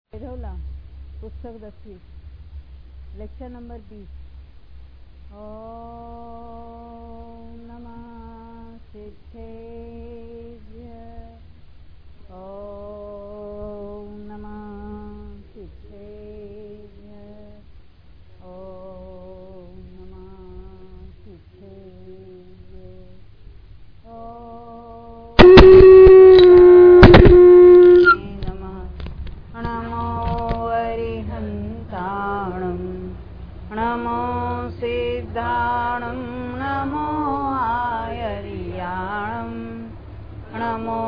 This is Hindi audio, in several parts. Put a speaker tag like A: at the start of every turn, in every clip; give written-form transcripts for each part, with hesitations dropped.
A: वेधवला पुस्तक 10वीं लेक्चर नंबर 20। ओम नमः सिद्धेभ्य। ओम नमः सिद्धेभ्य। ओम नमः सिद्धेभ्य। नमो सिद्धाणं नमो आयर्याणं नमो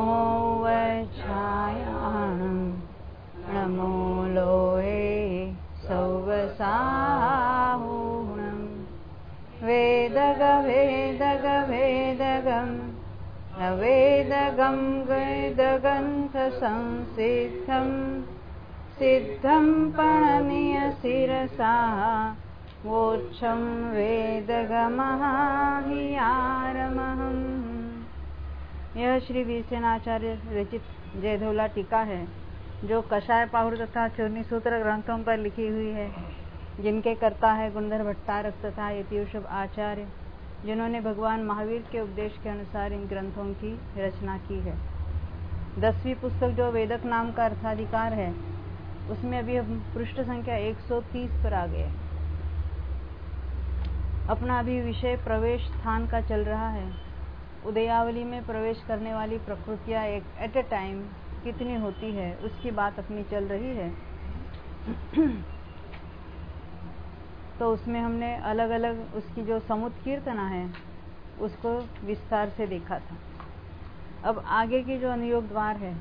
A: वैच्छायाणं नमो लोहे सौवसाहुणं वेदगं वेदगन्थसंसिद्धं सिद्धं प्रणम्य शिरसा वोच्छं वेदगमहाहियारमहम्। यह श्री वीरसेनाचार्य रचित जयधवला टीका है, जो कषाय पाहुर तथा चूर्णी सूत्र ग्रंथों पर लिखी हुई है, जिनके कर्ता है गुणधर भट्टारक तथा यतियुषभ आचार्य, जिन्होंने भगवान महावीर के उपदेश के अनुसार इन ग्रंथों की रचना की है। 10वीं पुस्तक जो वेदक नाम का अर्थाधिकार है, उसमें अभी हम पृष्ठ संख्या 130 पर आ गए। अपना अभी विषय प्रवेश स्थान का चल रहा है। उदयावली में प्रवेश करने वाली प्रकृतियां एक एट ए टाइम कितनी होती है, उसकी बात अपनी चल रही है। तो उसमें हमने अलग अलग उसकी जो समुत्कीर्तना है उसको विस्तार से देखा था। अब आगे की जो अनुयोग द्वार है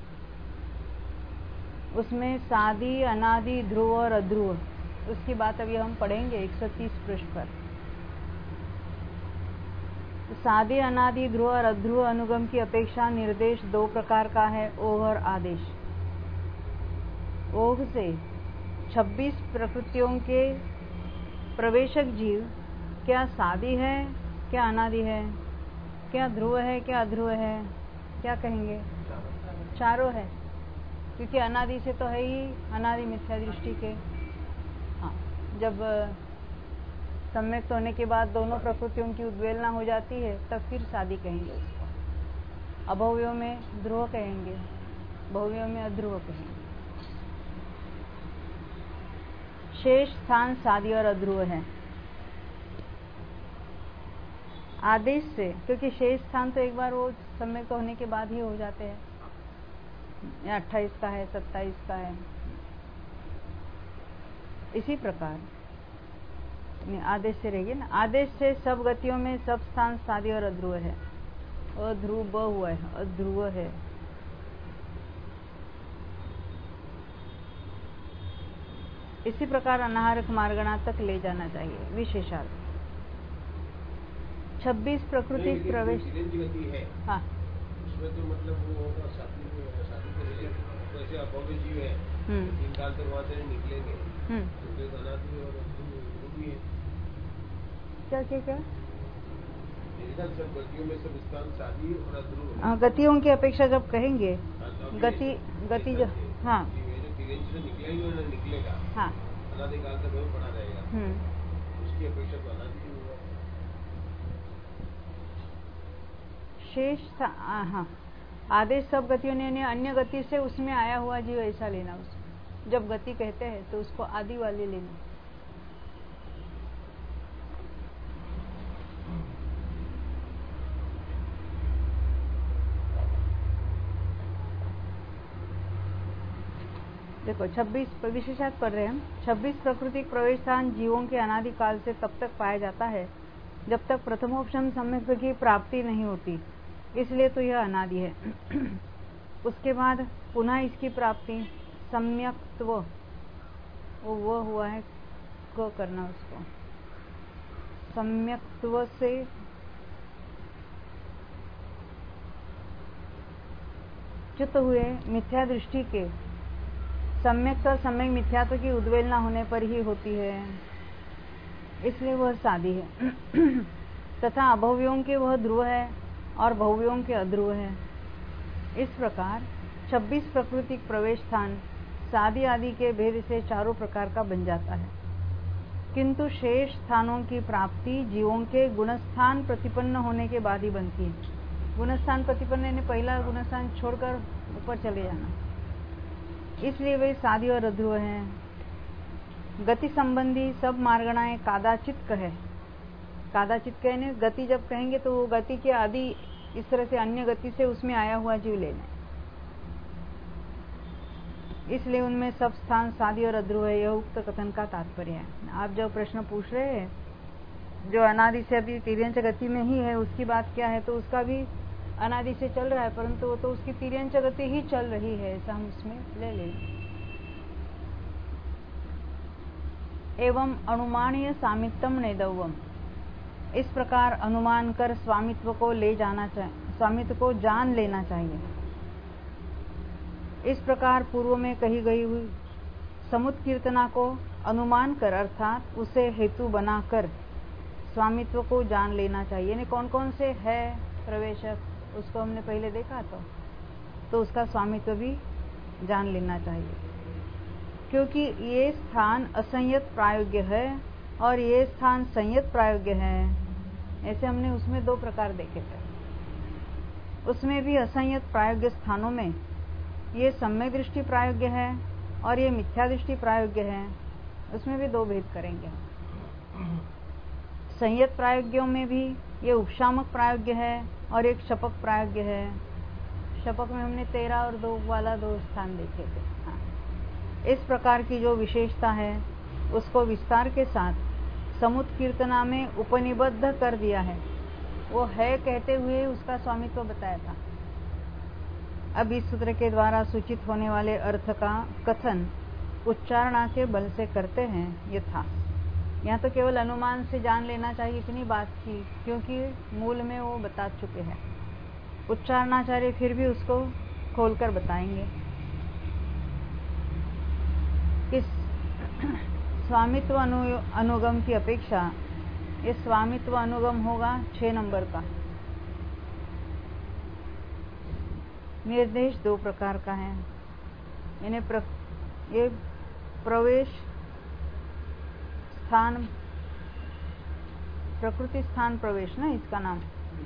A: उसमें सादी, अनादि, ध्रुव और अध्रुव, उसकी बात अभी हम पढ़ेंगे 130 पृष्ठ पर। सादी, अनादि, ध्रुव और अध्रुव अनुगम की अपेक्षा निर्देश दो प्रकार का है, ओघ और आदेश। ओघ से 26 प्रकृतियों के प्रवेशक जीव क्या सादी है, क्या अनादि है, क्या ध्रुव है, क्या अध्रुव है, क्या कहेंगे? चारों है, क्योंकि अनादि से तो है ही अनादि मिथ्या दृष्टि के। हाँ, जब सम्यक्त होने के बाद दोनों प्रकृतियों की उद्वेलना हो जाती है, तब फिर सादी कहेंगे उसको। अभव्यों में ध्रुव कहेंगे, भव्यों में अध्रुव कहेंगे। शेष स्थान सादी और अध्रुव है। आदेश से, क्योंकि शेष स्थान तो एक बार वो सम्यक्त होने के बाद ही हो जाते हैं, या 28 का है, 27 का है। इसी प्रकार आदेश से रहेगी ना। आदेश से सब गतियों में सब स्थान सादी और अध्रुव है। अध्रुव हुआ है, अध्रुव है। इसी प्रकार अनाहरक मार्गणा तक ले जाना चाहिए। विशेषार्थ 26 प्रकृति प्रवेश। हाँ,
B: उसमें तो मतलब वो होगा शादी वैसे अभव्य जीव है, 3 साल तक वहां से निकलेंगे, तो अनादि और अध्रुव भी है।
A: क्या
B: सब गतियों में सब स्थान सादी और अध्रुव।
A: गतियों की अपेक्षा जब कहेंगे गति जो, हाँ,
B: निकलेगा,
A: हाँ,
B: अनादिकाल तक वही पड़ा रहेगा, उसकी अपेक्षा तो अनादि होगा।
A: शेष हाँ, आदेश सब गतियों ने अन्य गति से उसमें आया हुआ जीव ऐसा लेना। उसको जब गति कहते हैं तो उसको आदि वाले लेना। देखो 26 विशेषार्थ पढ़ रहे हैं हम। 26 प्रकृतिक प्रवेश स्थान जीवों के अनादि काल से तब तक पाया जाता है जब तक प्रथमोपशम सम्यक्त की प्राप्ति नहीं होती, इसलिए तो यह अनादि है। उसके बाद पुनः इसकी प्राप्ति सम्यक्त्व, वो हुआ है को करना, उसको सम्यक्त्व से च्युत हुए मिथ्या दृष्टि के सम्यक्त और सम्यक मिथ्यात्व की उद्वेलना होने पर ही होती है, इसलिए वह सादी है। तथा अभव्यों के वह ध्रुव है और भव्यों के अध्रुव है। इस प्रकार 26 प्राकृतिक प्रवेश स्थान सादी आदि के भेद से चारों प्रकार का बन जाता है, किंतु शेष स्थानों की प्राप्ति जीवों के गुणस्थान प्रतिपन्न होने के बाद ही बनती है। गुणस्थान प्रतिपन्न यानी पहला गुणस्थान छोड़कर ऊपर चले जाना, इसलिए वे सादी और अध्रुव हैं। गति संबंधी सब मार्गणाएं कादाचित कहे। कादाचित कहने गति जब कहेंगे तो वो गति के आदि इस तरह से अन्य गति से उसमें आया हुआ जीव लेना, इसलिए उनमें सब स्थान सादी और अध्रुव है। यह उक्त कथन का तात्पर्य है। आप जो प्रश्न पूछ रहे हैं, जो अनादि से अभी तिर्यंच गति में ही है, उसकी बात क्या है, तो उसका भी अनादि से चल रहा है, परंतु वो तो उसकी तिर्यंच गति ही चल रही है, ऐसा हम उसमें ले लेंगे। एवं अनुमानीय सामित्यम नेदव्यम, इस प्रकार अनुमान कर स्वामित्व को ले जाना चाहिए, स्वामित्व को जान लेना चाहिए। इस प्रकार पूर्व में कही गई हुई समुत्कीर्तना को अनुमान कर अर्थात उसे हेतु बनाकर स्वामित्व को जान लेना चाहिए। यानी कौन कौन से है प्रवेशक, उसको हमने पहले देखा तो उसका स्वामित्व भी जान लेना चाहिए, क्योंकि ये स्थान असंयत प्रायोग्य है और ये स्थान संयत प्रायोग्य है। ऐसे हमने उसमें दो प्रकार देखे थे। उसमें भी असंयत प्रायोग्य स्थानों में ये सम्यक दृष्टि प्रायोग्य है और ये मिथ्या दृष्टि प्रायोग्य है। उसमें भी दो भेद करेंगे। संयत प्रायोग्यों में भी ये उपशामक प्रायोग्य है और एक शपक प्रायोग्य है। शपक में हमने 13 और 2 वाला 2 स्थान देखे थे। हाँ। इस प्रकार की जो विशेषता है उसको विस्तार के साथ समुत्कीर्तना में उपनिबद्ध कर दिया है। वो है कहते हुए उसका स्वामित्व बताया था। अब इस सूत्र के द्वारा सूचित होने वाले अर्थ का कथन उच्चारणा के बल से करते हैं यथा। यहाँ तो केवल अनुमान से जान लेना चाहिए इतनी बात थी, क्योंकि मूल में वो बता चुके हैं। उच्चारणाचार्य फिर भी उसको खोलकर बताएंगे कि स्वामित्व अनुगम की अपेक्षा ये स्वामित्व अनुगम होगा 6 नंबर का। निर्देश 2 प्रकार का है। इन्हें ये प्रवेश स्थान, प्रकृति स्थान प्रवेश ना इसका नाम,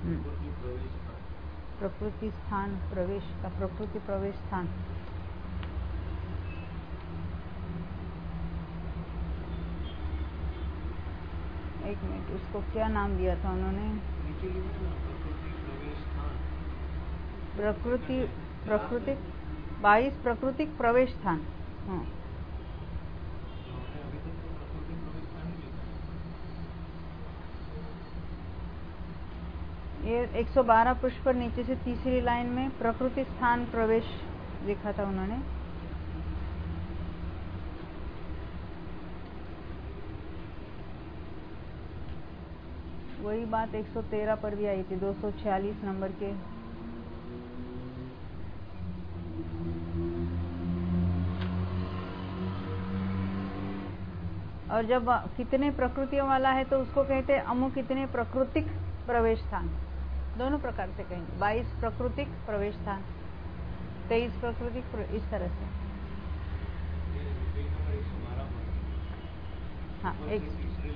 A: प्रकृति स्थान प्रवेश का, प्रकृति प्रवेश स्थान। एक मिनट, उसको क्या नाम दिया था उन्होंने? प्रकृति 22 प्राकृतिक प्रवेश स्थान। हाँ। ये 112 पृष्ठ पर नीचे से तीसरी लाइन में प्रकृति स्थान प्रवेश लिखा था उन्होंने। वही बात 113 पर भी आई थी, 246 नंबर के। और जब कितने प्रकृतियों वाला है तो उसको कहते हैं अमु कितने प्राकृतिक प्रवेश स्थान। दोनों प्रकार से कहेंगे, 22 प्राकृतिक प्रवेश स्थान, 23 प्राकृतिक, इस तरह से। हाँ, एक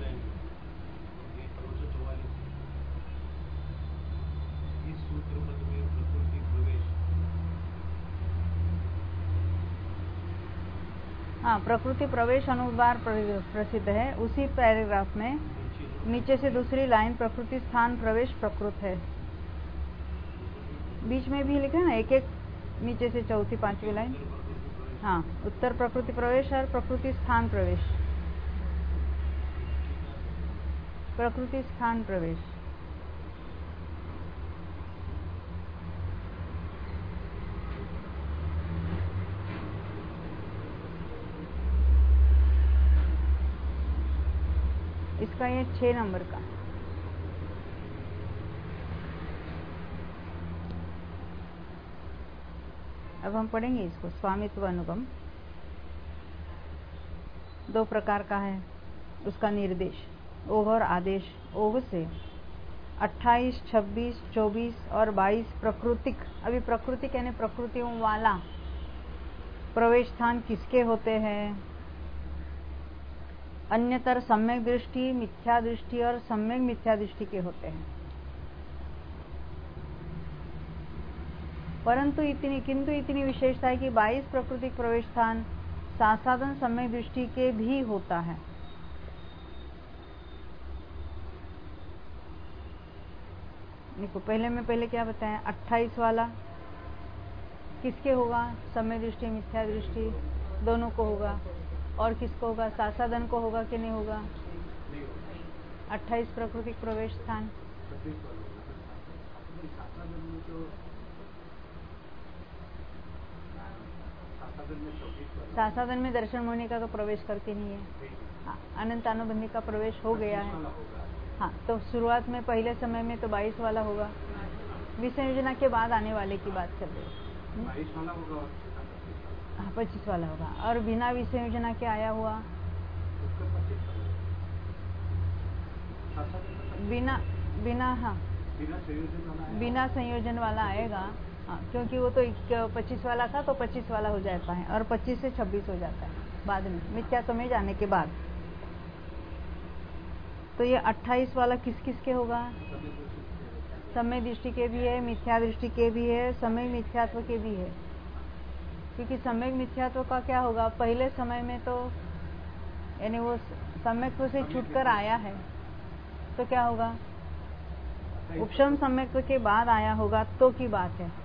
A: हाँ, प्रकृति प्रवेश अनुबार प्रसिद्ध है। उसी पैराग्राफ में नीचे से दूसरी लाइन प्रकृति स्थान प्रवेश प्रकृत है। बीच में भी लिखा है ना, एक एक नीचे से चौथी पांचवी लाइन। हाँ, उत्तर प्रकृति प्रवेश और प्रकृति स्थान प्रवेश, प्रकृति स्थान प्रवेश। इसका ये 6 नंबर का। अब हम पढ़ेंगे इसको। स्वामित्व अनुगम 2 प्रकार का है। उसका निर्देश ओघ और आदेश। ओघ से 28, 26, 24 और 22 प्राकृतिक। अभी प्राकृतिक यानी प्रकृतियों वाला, प्रवेश स्थान किसके होते हैं? अन्यतर सम्यक दृष्टि, मिथ्या दृष्टि और सम्यक मिथ्या दृष्टि के होते हैं। किंतु इतनी विशेषता है कि 22 प्राकृतिक प्रवेश स्थान सासाधन सम्यक दृष्टि के भी होता है। देखो पहले क्या बताया, 28 वाला किसके होगा? सम्यक दृष्टि मिथ्या दृष्टि दोनों को होगा। और किसको होगा? सासाधन को होगा कि नहीं होगा? 28 प्राकृतिक प्रवेश स्थान सासाधन में दर्शन मोनिका का प्रवेश करती नहीं है। हाँ, अनंत अनुबंधी का प्रवेश हो गया है। हाँ, तो शुरुआत में पहले समय में तो 22 वाला होगा। विसंयोजना के बाद आने वाले की बात कर रहे हैं।
B: 22 वाला होगा।
A: हाँ, 25 वाला होगा। और बिना विसंयोजना के आया हुआ बिना संयोजन वाला आएगा। हाँ, क्योंकि वो तो 25 वाला था तो 25 वाला हो जाता है और 25 से 26 हो जाता है बाद में मिथ्यात्व में जाने के बाद। तो ये 28 वाला किस के होगा? सम्यक दृष्टि के भी है, मिथ्या दृष्टि के भी है, सम्यक मिथ्यात्व के भी है। क्योंकि सम्यक मिथ्यात्व का क्या होगा? पहले समय में तो यानी वो सम्यक्त्व से छूटकर आया है तो क्या होगा? उपशम सम्यक्त्व के बाद आया होगा तो की बात है।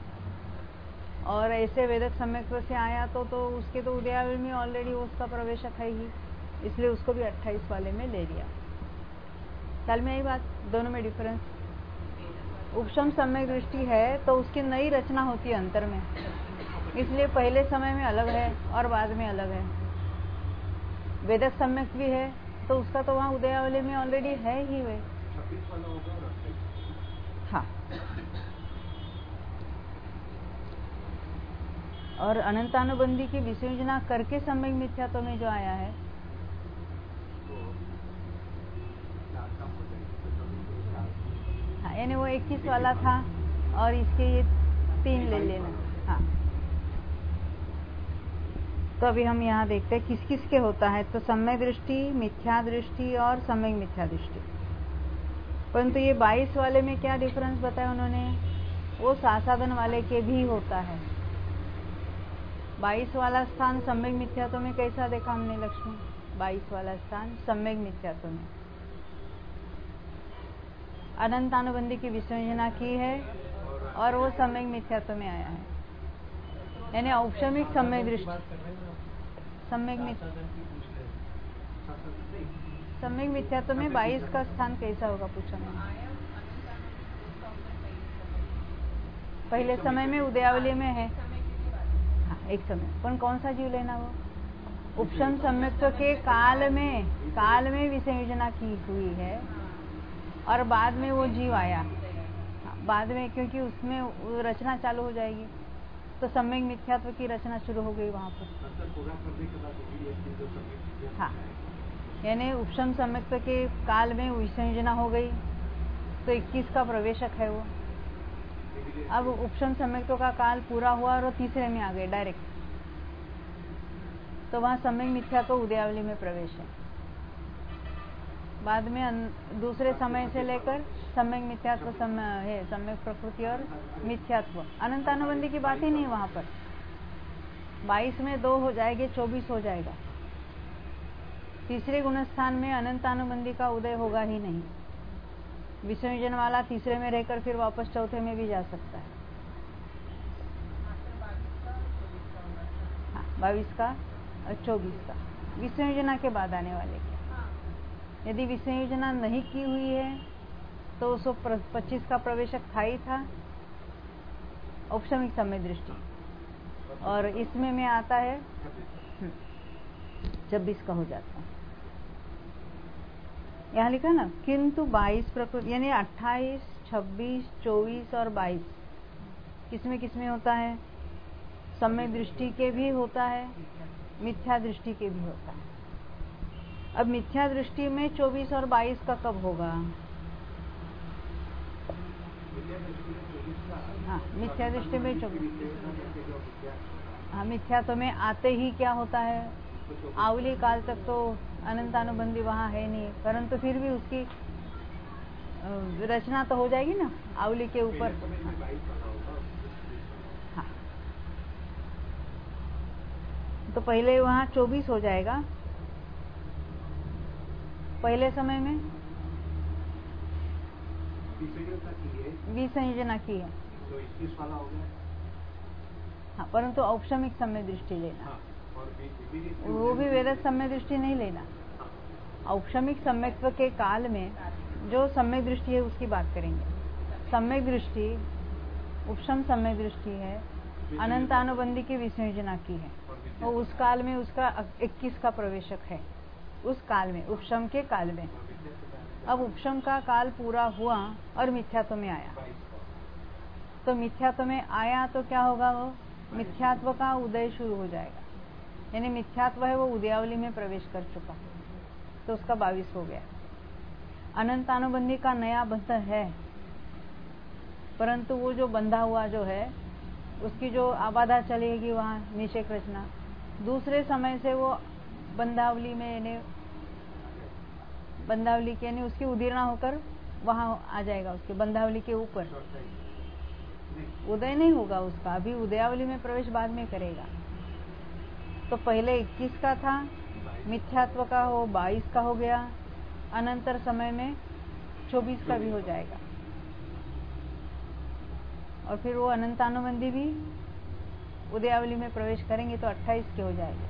A: और ऐसे वेदक सम्यक्त्व से आया तो उसके तो उदयावली में ऑलरेडी उसका प्रवेशक है ही, इसलिए उसको भी 28 वाले में ले लिया। ख्याल में आई बात? दोनों में डिफरेंस। उपशम सम्यक दृष्टि है तो उसकी नई रचना होती है अंतर में, इसलिए पहले समय में अलग है और बाद में अलग है। वेदक सम्यक भी है तो उसका तो वहाँ उदयावली में ऑलरेडी है ही वे। हाँ, और अनंतानुबंधी की विसंयोजना करके सम्यक मिथ्यात्व में जो आया है हाँ, यानी वो 21 वाला था और इसके ये 3 ले लेना। हाँ, तो अभी हम यहाँ देखते हैं किस किस के होता है। तो सम्यक दृष्टि, मिथ्या दृष्टि और सम्यक मिथ्या दृष्टि। परंतु ये 22 वाले में क्या डिफरेंस बताया उन्होंने? वो सासाधन वाले के भी होता है। 22 वाला स्थान सम्यक मिथ्यात्व में कैसा देखा हमने लक्ष्मी? 22 वाला स्थान सम्यक मिथ्यात्व में अनंतानुबंधी की विसंयोजना की है और वो सम्यक मिथ्यात्व में आया है। यानी औपशमिक सम्यक दृष्टि, सम्यक मिथ्यात्व में 22 का स्थान कैसा होगा पूछा मैंने। पहले समय में उदयावली में है। हाँ, एक समय पर कौन सा जीव लेना? वो उपशम सम्यक्त्व के काल में विसंयोजना की हुई है और बाद में वो जीव आया। हाँ, बाद में, क्योंकि उसमें रचना चालू हो जाएगी तो सम्यक मिथ्यात्व की रचना शुरू हो गई वहां पर। हाँ, यानी उपशम सम्यक्त्व के काल में विसंयोजना हो गई तो 21 का प्रवेशक है वो। अब उपशम सम्यक्त्व का काल पूरा हुआ और वो तीसरे में आ गए डायरेक्ट, तो वहां सम्यक मिथ्यात्व उदयावली में प्रवेश है। बाद में दूसरे समय से लेकर सम्यक मिथ्यात्व है, सम्यक प्रकृति और मिथ्यात्व। अनंतानुबंधी की बात ही नहीं वहां पर। 22 में 2 हो जाएंगे, 24 हो जाएगा। तीसरे गुणस्थान में अनंतानुबंधी का उदय होगा ही नहीं। विसंयोजन वाला तीसरे में रहकर फिर वापस चौथे में भी जा सकता है। हाँ, 22 का और 24 का विसंयोजना के बाद आने वाले के। यदि विसंयोजना नहीं की हुई है तो 125 का प्रवेशक था ही था, औपशमिक सम्यक दृष्टि, और इसमें में आता है 26 का हो जाता है। यहाँ लिखा ना, किंतु 22 प्रकृति यानी 28, 26, 24 और 22 किसमें होता है? सम्यक दृष्टि के भी होता है, मिथ्या दृष्टि के भी होता है। अब मिथ्या दृष्टि में 24 और 22 का कब होगा? हाँ, मिथ्या दृष्टि में 24। मिथ्यात्व में आते ही क्या होता है, आवली काल तक तो अनंतानुबंधी वहां है नहीं, परंतु फिर भी उसकी रचना तो हो जाएगी ना आवली के ऊपर। हाँ, तो पहले वहां 24 हो जाएगा पहले समय में, विसंयोजना की है
B: तो 21 वाला हो गया।
A: हाँ, परंतु औपचारिक समय दृष्टि लेना।
B: हाँ, और
A: वो भी वेद समय दृष्टि नहीं लेना। औपचारिक सम्यक्त्व के काल में जो सम्यक दृष्टि है उसकी बात करेंगे। सम्यक दृष्टि उपशम सम्यक दृष्टि है, अनंतानुबंधी की विसंयोजना की है, और उस काल में उसका 21 का प्रवेशक है। उस काल में, उपशम के काल में। अब उपशम का काल पूरा हुआ और मिथ्यात्व में आया, तो मिथ्यात्व में आया तो क्या होगा, वो मिथ्यात्व का उदय शुरू हो जाएगा, यानी मिथ्यात्व है वो उदयावली में प्रवेश कर चुका, तो उसका 22 हो गया। अनंतानुबंधी का नया बंध है, परंतु वो जो बंधा हुआ जो है उसकी जो आबाधा चलेगी वहां निषेक रचना, दूसरे समय से वो बंधावली में, यानी बंधावली के यानी उसकी उदीर्ण होकर वहां आ जाएगा, उसके बंधावली के ऊपर। उदय नहीं होगा उसका, अभी उदयावली में प्रवेश बाद में करेगा। तो पहले 21 का था, मिथ्यात्व का हो 22 का हो गया, अनंतर समय में 24 का भी हो जाएगा, और फिर वो अनंतानुबंधी भी उदयावली में प्रवेश करेंगे तो 28 के हो जाएंगे।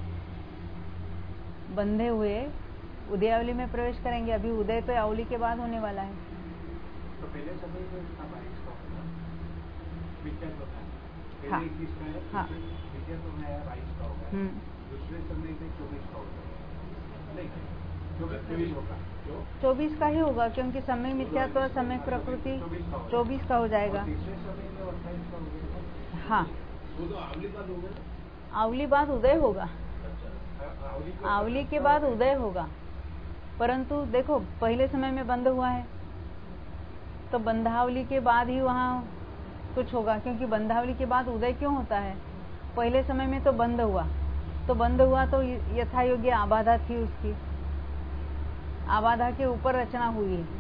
A: बंधे हुए उदयावली में प्रवेश करेंगे, अभी उदय तो आवली के बाद होने वाला है।
B: तो पहले समय में उसका 22 का होगा, मिथ्यात्व का पहले
A: हाँ,
B: 21 का है,
A: हाँ,
B: मिथ्यात्व में आया 22 का होगा, दूसरे समय में 24 का होगा, नहीं 24 होगा,
A: 24 का ही होगा, क्योंकि समय मिथ्यात्व समय प्रकृति 24 का हो जाएगा।
B: तीसरे समय में 28 का हो गया।
A: हाँ,
B: वो तो आवली बाद होगा,
A: आवली बाद उदय होगा, आवली के बाद उदय होगा, परंतु देखो पहले समय में बंद हुआ है तो बंधावली के बाद ही वहां कुछ होगा, क्योंकि बंधावली के बाद उदय क्यों होता है, पहले समय में तो बंद हुआ, तो बंद हुआ तो यथा योग्य आबाधा थी, उसकी आबाधा के ऊपर रचना हुई है।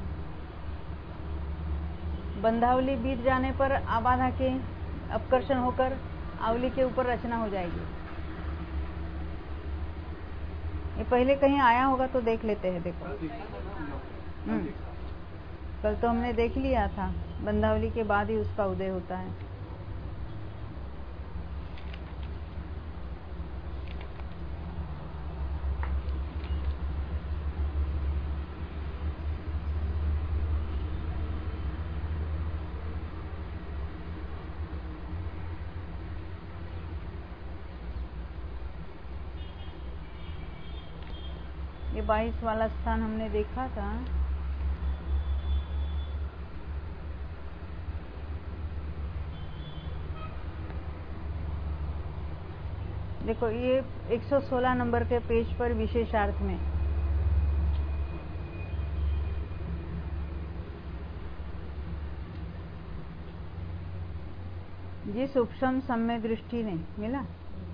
A: बंधावली बीत जाने पर आबाधा के अपकर्षण होकर आवली के ऊपर रचना हो जाएगी। ये पहले कहीं आया होगा तो देख लेते हैं। देखो कल तो हमने देख लिया था, बंधावली के बाद ही उसका उदय होता है। ये 22 वाला स्थान हमने देखा था। देखो ये 116 नंबर के पेज पर विशेषार्थ में जिस उपशम सम्य दृष्टि ने मिला,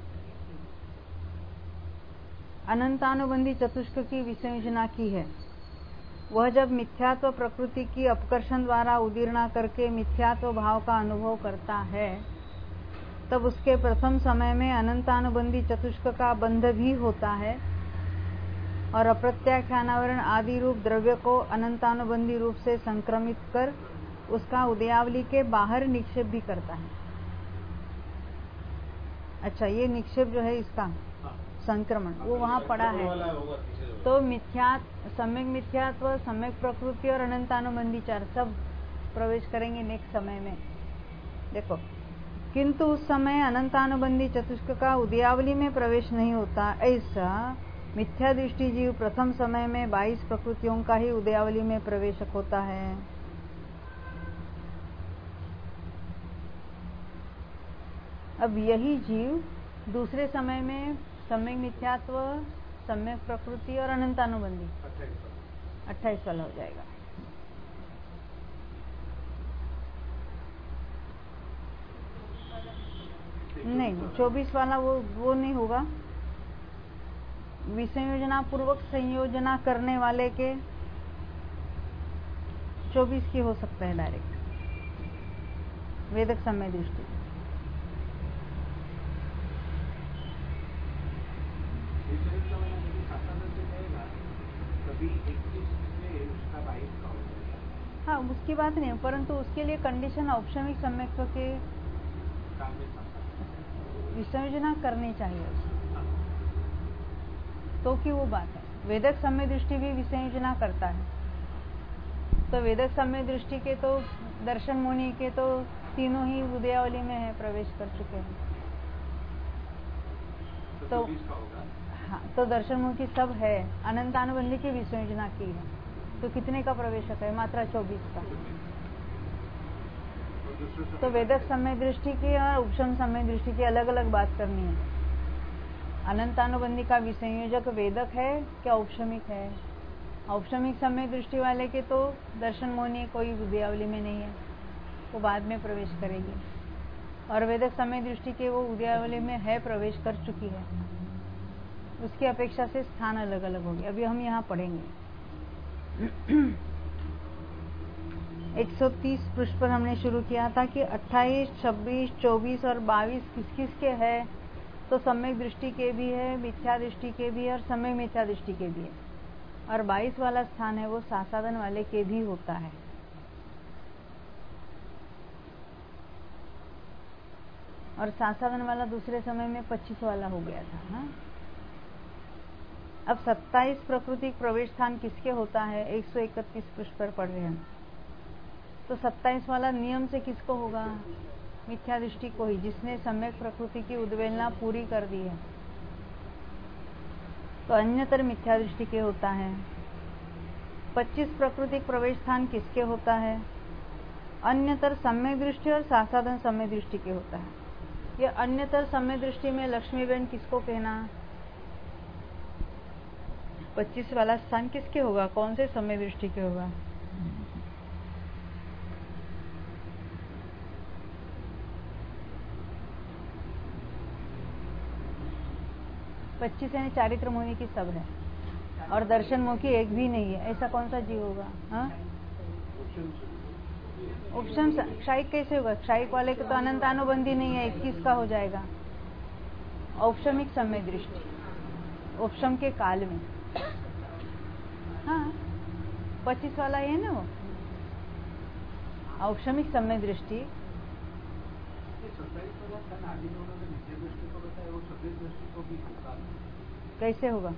A: अनंतानुबंधी चतुष्क की विसंयोजना की है, वह जब मिथ्यात्व प्रकृति की अपकर्षण द्वारा उदीर्णा करके मिथ्यात्व भाव का अनुभव करता है, तब उसके प्रथम समय में अनंतानुबंधी चतुष्क का बंध भी होता है और अप्रत्याख्यानावरण आदि रूप द्रव्य को अनंतानुबंधी रूप से संक्रमित कर उसका उदयावली के बाहर निक्षेप भी करता है। अच्छा, ये निक्षेप जो है इसका संक्रमण वो वहां पड़ा है, तो सम्यक मिथ्यात्व, सम्यक प्रकृति और अनंतानुबंधी चार सब प्रवेश करेंगे नेक्स्ट समय में। देखो, किंतु उस समय अनंतानुबंधी चतुष्क का उदयावली में प्रवेश नहीं होता, ऐसा मिथ्या दृष्टि जीव प्रथम समय में 22 प्रकृतियों का ही उदयावली में प्रवेशक होता है। अब यही जीव दूसरे समय में सम्यक मिथ्यात्व, सम्यक प्रकृति और अनंतानुबंधी 28 वाला हो जाएगा। नहीं, 24 वाला वो नहीं होगा। विसंयोजना पूर्वक संयोजना करने वाले के 24 की हो सकता है डायरेक्ट, वेदक समय दृष्टि। हाँ, उसकी बात नहीं, परंतु उसके लिए कंडीशन औपचारिक सम्यक्त्व के विसंयोजना करनी चाहिए तो की वो बात है। वेदक समय दृष्टि भी विसंयोजना करता है, तो वेदक समय दृष्टि के तो दर्शन मुनि के तो तीनों ही उदयावली में है, प्रवेश कर चुके हैं। तो हाँ, तो दर्शन मुनि सब है, अनंतानुबंधी की विसंयोजना की है, तो कितने का प्रवेशक है? मात्रा 24 का। तो वेदक समय दृष्टि की और उपशम समय दृष्टि की अलग अलग बात करनी है। अनंतानुबंधी का विसंयोजक वेदक है क्या औपशमिक है? औपशमिक समय दृष्टि वाले के तो दर्शन मोनी कोई उदयावली में नहीं है, वो बाद में प्रवेश करेगी, और वेदक समय दृष्टि के वो उदयावली में है, प्रवेश कर चुकी है, उसकी अपेक्षा से स्थान अलग अलग होगी। अभी हम यहाँ पढ़ेंगे। 130 पृष्ठ पर हमने शुरू किया था कि 28, 26, 24 और 22 किस किस के है? तो सम्यक दृष्टि के भी है, मिथ्या दृष्टि के भी है और सम्यक मिथ्या दृष्टि के भी है, और 22 वाला स्थान है वो सासाधन वाले के भी होता है। और सासाधन वाला दूसरे समय में 25 वाला हो गया था। हाँ? अब 27 प्राकृतिक प्रवेश स्थान किसके होता है? 131 पृष्ठ पर पढ़ रहे हैं। तो 27 वाला नियम से किसको होगा? मिथ्या दृष्टि को ही, जिसने सम्यक प्रकृति की उद्वेलना पूरी कर दी है, तो अन्यतर मिथ्या दृष्टि के होता है। 25 प्राकृतिक प्रवेश स्थान किसके होता है? अन्यतर सम्यक दृष्टि और सासाधन सम्यक दृष्टि के होता है। ये अन्यतर सम्यक दृष्टि में लक्ष्मीबेन किसको कहना? 25 वाला स्थान किसके होगा? कौन से समय दृष्टि के होगा? पच्चीस यानी चारित्र मोहि की सब है और दर्शन मोह की एक भी नहीं है, ऐसा कौन सा जीव होगा? हाँ, उपशम क्षायिक कैसे होगा? क्षायिक वाले को तो अनंतानुबंधी नहीं है, 21 का हो जाएगा। औपशमिक समय दृष्टि, उपशम के काल में। हाँ, 25 वाला है ना वो औपशमिक समय दृष्टि। कैसे होगा?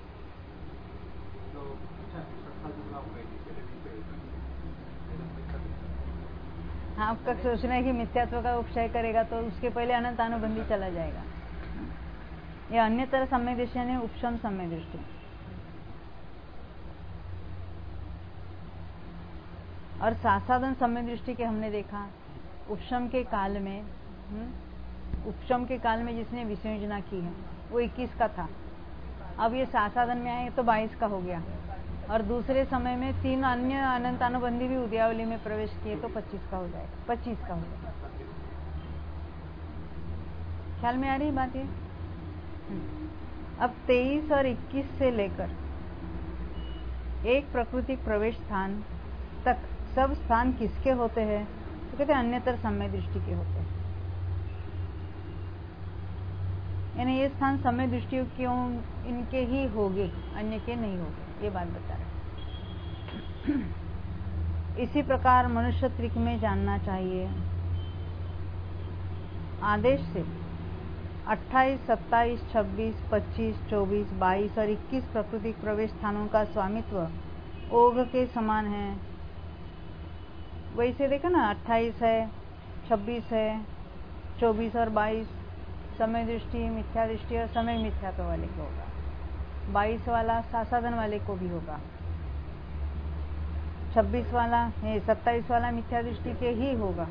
A: हाँ, आपका सोचना है कि मिथ्यात्व का उपक्षय करेगा तो उसके पहले अनंतानुबंधी चला जाएगा। यह अन्य तरह समय दृष्टि है, उपशम समय दृष्टि। और सासाधन समय दृष्टि के हमने देखा उपशम के काल में, उपशम के काल में जिसने विसंयोजना की है वो 21 का था। अब ये सासाधन में आए तो 22 का हो गया, और दूसरे समय में 3 अन्य अनंतानुबंधी भी उदयावली में प्रवेश किए तो 25 का हो जाएगा, 25 का हो जाएगा। ख्याल में आ रही बात ये? अब 23 और 21 से लेकर एक प्राकृतिक प्रवेश स्थान तक सब स्थान किसके होते हैं? तो कहते हैं अन्यतर समय दृष्टि के होते हैं। यानी ये स्थान समय दृष्टि क्यों इनके ही होंगे, अन्य के नहीं होंगे, ये बात बता रहे। इसी प्रकार मनुष्य त्रिक में जानना चाहिए। आदेश से 28, 27, 26, 25, 24, 22 और 21 प्राकृतिक प्रवेश स्थानों का स्वामित्व ओघ के समान है। वैसे देखो ना, 28 है, 26 है, 24 और 22 समय दृष्टि, मिथ्या दृष्टि और समय मिथ्यात्व वाले को होगा। 22 वाला सासाधन वाले को भी होगा। 26 वाला 27 वाला मिथ्या दृष्टि के ही होगा।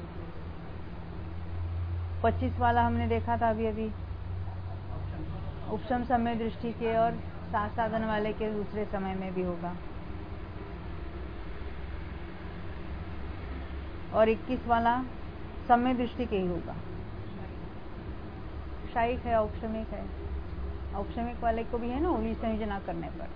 A: 25 वाला हमने देखा था अभी उपशम समय दृष्टि के और सासाधन वाले के दूसरे समय में भी होगा। और 21 वाला समय दृष्टि के ही होगा। औपशायिक है, औपशमिक है। औपशमिक वाले को भी है ना उली संयोजना करने पर।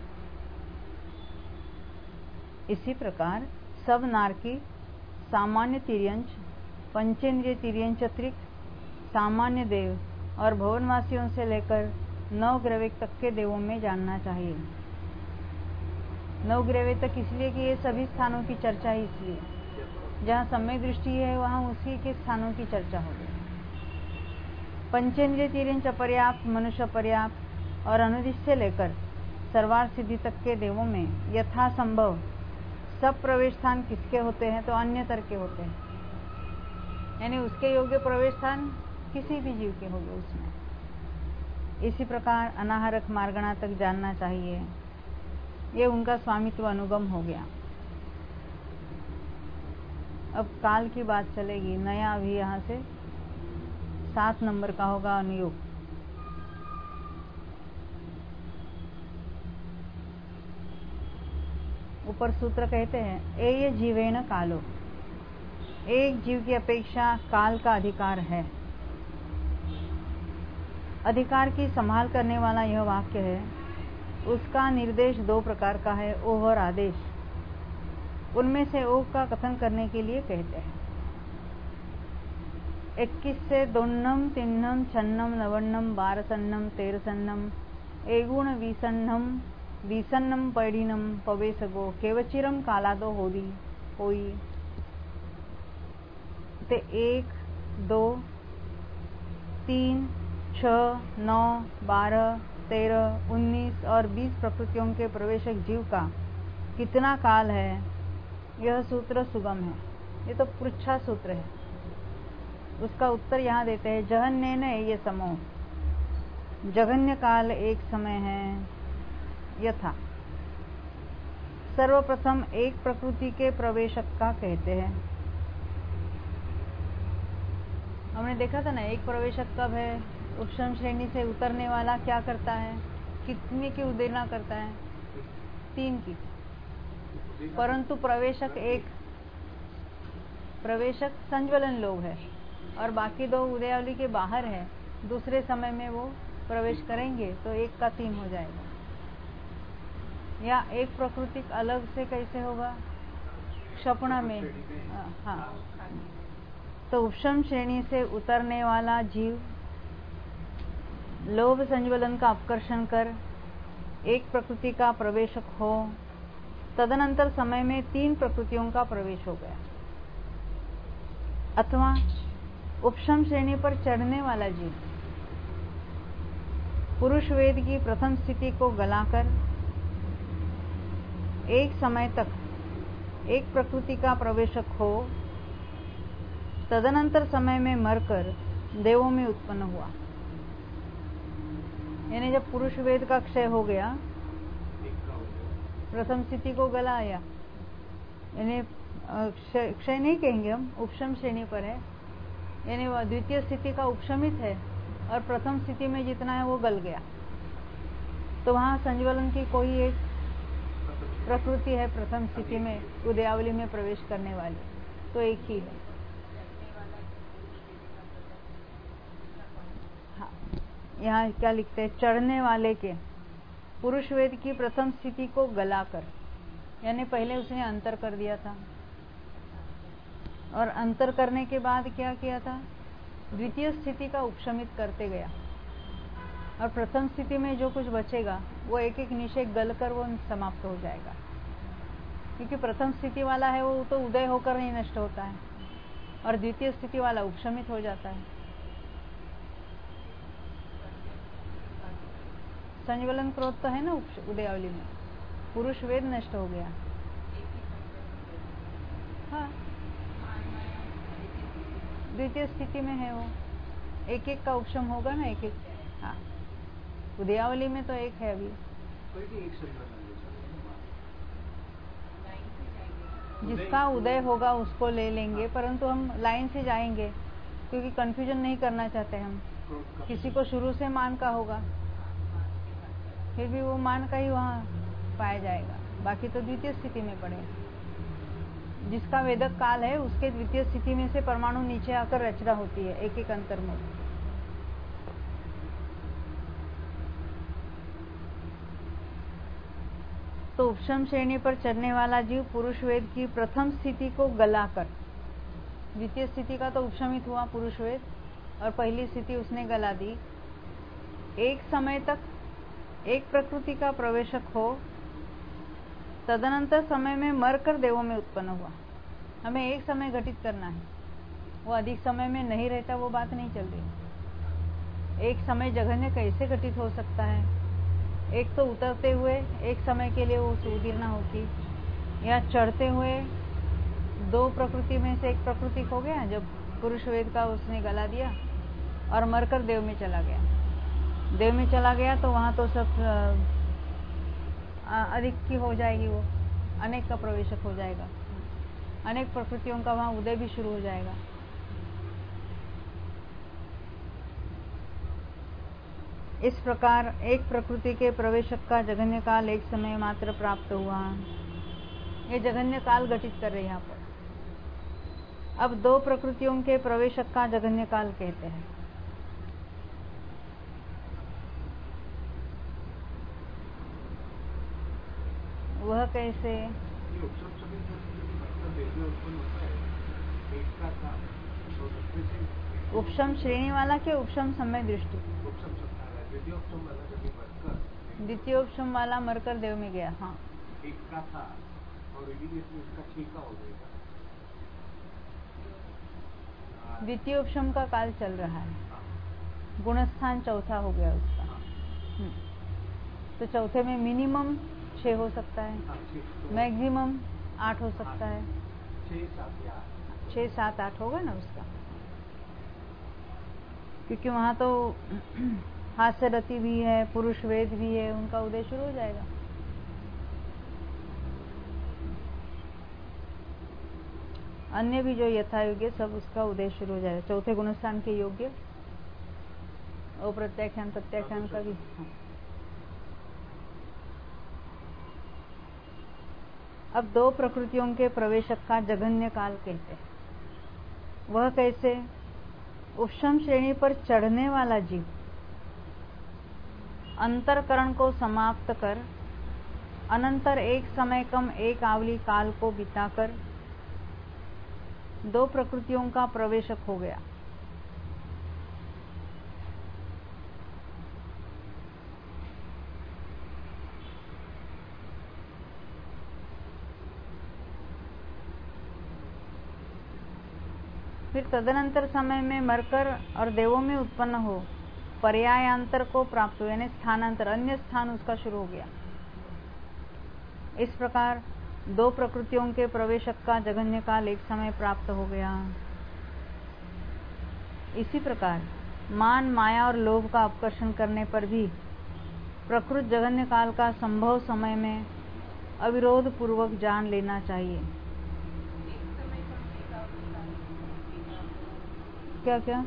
A: इसी प्रकार सब नारकी सामान्य तिर्यंच, पंचेंद्रिय तिर्यंच अतिरिक्त सामान्य देव और भवनवासियों से लेकर नवग्रविक तक के देवों में जानना चाहिए। नवग्रविक तक इसलिए कि ये सभी स्थानों की चर्चा है, इसलिए जहाँ सम्यक दृष्टि है वहाँ उसी के स्थानों की चर्चा होगी। पंचेंद्रिय तिर्यंच अपर्याप्त, मनुष्य पर्याप्त और अनुदिश से लेकर सर्वार्थ सिद्धि तक के देवों में यथासंभव सब प्रवेश स्थान किसके होते हैं? तो अन्यतर के होते हैं, यानी उसके योग्य प्रवेश स्थान किसी भी जीव के होंगे उसमें। इसी प्रकार अनाहरक मार्गणा तक जानना चाहिए, ये उनका स्वामित्व अनुगम हो गया। अब काल की बात चलेगी, नया अभी यहाँ से 7 नंबर का होगा अनुयोग। ऊपर सूत्र कहते हैं एय जीवेन कालो, एक जीव की अपेक्षा काल का अधिकार है। अधिकार की संभाल करने वाला यह वाक्य है, उसका निर्देश 2 प्रकार का है, ओह और आदेश। उनमें से ओह का कथन करने के लिए कहते हैं 21 से 2 3 6 9 12 13 एगुण विसन्नम पैडिनम पवेसगो केवचिरम कालादो होई। ते 1 2 3 6 9 12 13 19 और 20 प्रकृतियों के प्रवेशक जीव का कितना काल है, यह सूत्र सुगम है। ये तो पृच्छा सूत्र है, उसका उत्तर यहाँ देते हैं जघन्य न ये समो, जघन्य काल एक समय है। यथा सर्वप्रथम एक प्रकृति के प्रवेशक का कहते हैं। हमने देखा था ना, एक प्रवेशक कब है? उपशम श्रेणी से उतरने वाला क्या करता है? कितने की उदेरना करता है? 3 की। परंतु प्रवेशक एक, प्रवेशक संज्वलन लोग है और बाकी 2 उदयावली के बाहर है, दूसरे समय में वो प्रवेश करेंगे तो 1 का 3 हो जाएगा। या एक प्रकृतिक अलग से कैसे होगा? क्षपणा में। हाँ, तो उपशम श्रेणी से उतरने वाला जीव लोभ संज्वलन का अपकर्षण कर एक प्रकृति का प्रवेशक हो, तदनंतर समय में 3 प्रकृतियों का प्रवेश हो गया। अथवा उपशम श्रेणी पर चढ़ने वाला जीव पुरुष वेद की प्रथम स्थिति को गलाकर एक समय तक एक प्रकृति का प्रवेशक हो, तदनंतर समय में मरकर देवों में उत्पन्न हुआ। यानी जब पुरुष वेद का क्षय हो गया, प्रथम स्थिति को गलाया, यानी क्षय नहीं कहेंगे हम, उपशम श्रेणी पर है, यानी वह द्वितीय स्थिति का उपशमित है और प्रथम स्थिति में जितना है वो गल गया, तो वहां संज्वलन की कोई एक प्रकृति है प्रथम स्थिति में उदयावली में प्रवेश करने वाली, तो एक ही है। हाँ, यहाँ क्या लिखते हैं? चढ़ने वाले के पुरुष वेद की प्रथम स्थिति को गलाकर, यानी पहले उसने अंतर कर दिया था और अंतर करने के बाद क्या किया था? द्वितीय स्थिति का उपशमित करते गया और प्रथम स्थिति में जो कुछ बचेगा वो एक एक निशय गल कर वो समाप्त हो जाएगा, क्योंकि प्रथम स्थिति वाला है वो तो उदय होकर नहीं नष्ट होता है और द्वितीय स्थिति वाला उपशमित हो जाता है। संज्वलन क्रोध तो है ना उदयावली में, पुरुष वेद नष्ट हो गया। हाँ, द्वितीय स्थिति में है वो, एक एक का उपशम होगा ना, एक एक। हाँ, उदयावली में तो एक है अभी, जिसका उदय होगा उसको ले लेंगे, परंतु हम लाइन से जाएंगे क्योंकि कंफ्यूजन नहीं करना चाहते हम। किसी को शुरू से मान का होगा, फिर भी वो मान का ही वहाँ पाया जाएगा, बाकी तो द्वितीय स्थिति में पड़ेगा। जिसका वेदक काल है उसके द्वितीय स्थिति में से परमाणु नीचे आकर रचना होती है एक एक अंतर में। तो उपशम श्रेणी पर चढ़ने वाला जीव पुरुष वेद की प्रथम स्थिति को गलाकर, द्वितीय स्थिति का तो उपशमित हुआ पुरुष वेद और पहली स्थिति उसने गला दी, एक समय तक एक प्रकृति का प्रवेशक हो, तदनंतर समय में मरकर देवों में उत्पन्न हुआ। हमें एक समय घटित करना है, वो अधिक समय में नहीं रहता, वो बात नहीं चल रही। एक समय जघन्य कैसे घटित हो सकता है? एक तो उतरते हुए एक समय के लिए वो सुदीर्णा होती, या चढ़ते हुए दो प्रकृति में से एक प्रकृति हो गया जब पुरुष वेद का उसने गला दिया और मरकर देव में चला गया। देव में चला गया तो वहां तो सब अधिक की हो जाएगी, वो अनेक का प्रवेशक हो जाएगा, अनेक प्रकृतियों का वहां उदय भी शुरू हो जाएगा। इस प्रकार एक प्रकृति के प्रवेशक का जघन्य काल एक समय मात्र प्राप्त हुआ। ये जघन्य काल घटित कर रहे हैं यहाँ पर। अब दो प्रकृतियों के प्रवेशक का जघन्य काल कहते हैं। वह कैसे? उपशम श्रेणी वाला के उपशम समय दृष्टि? द्वितीय उपशम वाला मरकर देव में गया। हाँ,
B: एक का था और उसका ठीका हो गया।
A: द्वितीय उपशम का काल चल रहा है, गुणस्थान चौथा हो गया उसका। तो चौथे में मिनिमम 6 हो सकता है, मैक्सिमम 8 हो सकता है। 6, 7, 8 होगा ना उसका, क्योंकि वहां तो हास्य रति भी है, पुरुष वेद भी है, उनका उदय शुरू हो जाएगा। अन्य भी जो यथा योग्य सब उसका उदय शुरू हो जाएगा। चौथे गुणस्थान के योग्य अप्रत्याख्यान प्रत्याख्यान का भी। अब दो प्रकृतियों के प्रवेशक का जघन्य काल कहते हैं। वह कैसे? उपशम श्रेणी पर चढ़ने वाला जीव अंतरकरण को समाप्त कर अनंतर एक समय कम एक आवली काल को बिताकर दो प्रकृतियों का प्रवेशक हो गया। फिर तदनंतर समय में मरकर और देवों में उत्पन्न हो पर्यायांतर को प्राप्त हो, यानी स्थानांतर, अन्य स्थान उसका शुरू हो गया। इस प्रकार दो प्रकृतियों के प्रवेशक का जघन्य काल एक समय प्राप्त हो गया। इसी प्रकार मान, माया और लोभ का अपकर्षण करने पर भी प्रकृत जघन्य काल का संभव समय में अविरोध पूर्वक जान लेना चाहिए। क्या क्या?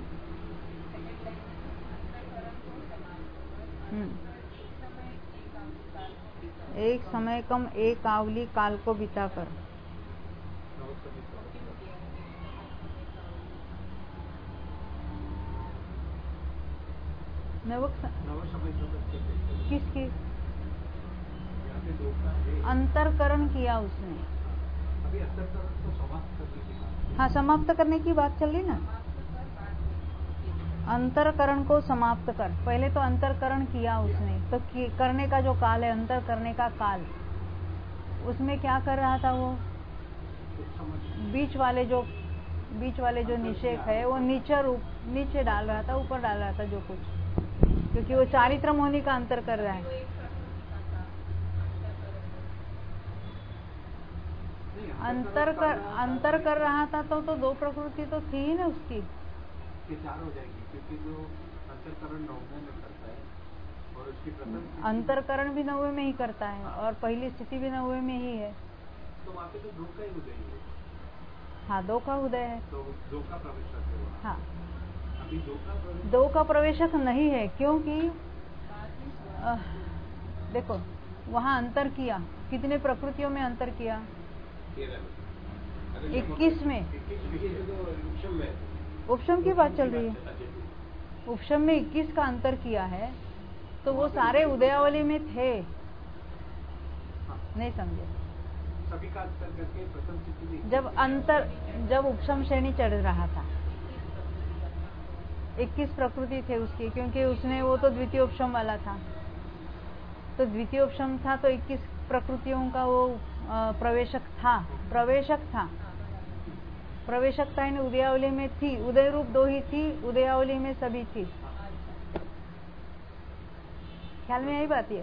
A: एक समय कम एक आवली काल को बिताकर। किसकी? अंतरकरण किया उसने।
B: अभी अंतरकरण को समाप्त करने की।
A: हाँ, समाप्त करने की बात चल रही ना। अंतरकरण को समाप्त कर, पहले तो अंतरकरण किया उसने, तो करने का जो काल है, अंतर करने का काल, उसमें क्या कर रहा था वो? बीच वाले जो निषेक है वो नीचे डाल रहा था, ऊपर डाल रहा था जो कुछ, क्योंकि वो चारित्र मोहनी का अंतर कर रहा है। अंतर कर रहा था तो दो प्रकृति तो थी ही ना उसकी।
B: चार हो जाएगी, क्योंकि जो अंतरकरण 9वें में करता है और उसकी प्रथम
A: अंतरकरण भी 9वें में ही करता है। और पहली स्थिति भी 9वें में ही है,
B: तो वहाँ पे तो दो का ही उदय है।
A: हाँ, 2 का उदय है,
B: तो 2 का प्रवेशक है।
A: हाँ,
B: अभी
A: 2 का प्रवेशक नहीं है, क्योंकि देखो वहाँ अंतर किया, कितने प्रकृतियों में अंतर किया? 21 में। उपशम की बात चल रही है। उपशम में 21 का अंतर किया है, तो वो सारे उदयावली में थे। नहीं समझे।
B: सभी का अंतर करके प्रथम स्थिति में
A: जब उपशम श्रेणी चढ़ रहा था 21 प्रकृति थे उसकी, क्योंकि उसने वो तो द्वितीय उपशम वाला था, तो द्वितीय उपशम था तो 21 प्रकृतियों का वो प्रवेशक था। प्रवेशकता इन उदयावली में थी, उदय रूप 2 ही थी, उदयावली में सभी थी। ख्याल में आई बात? ये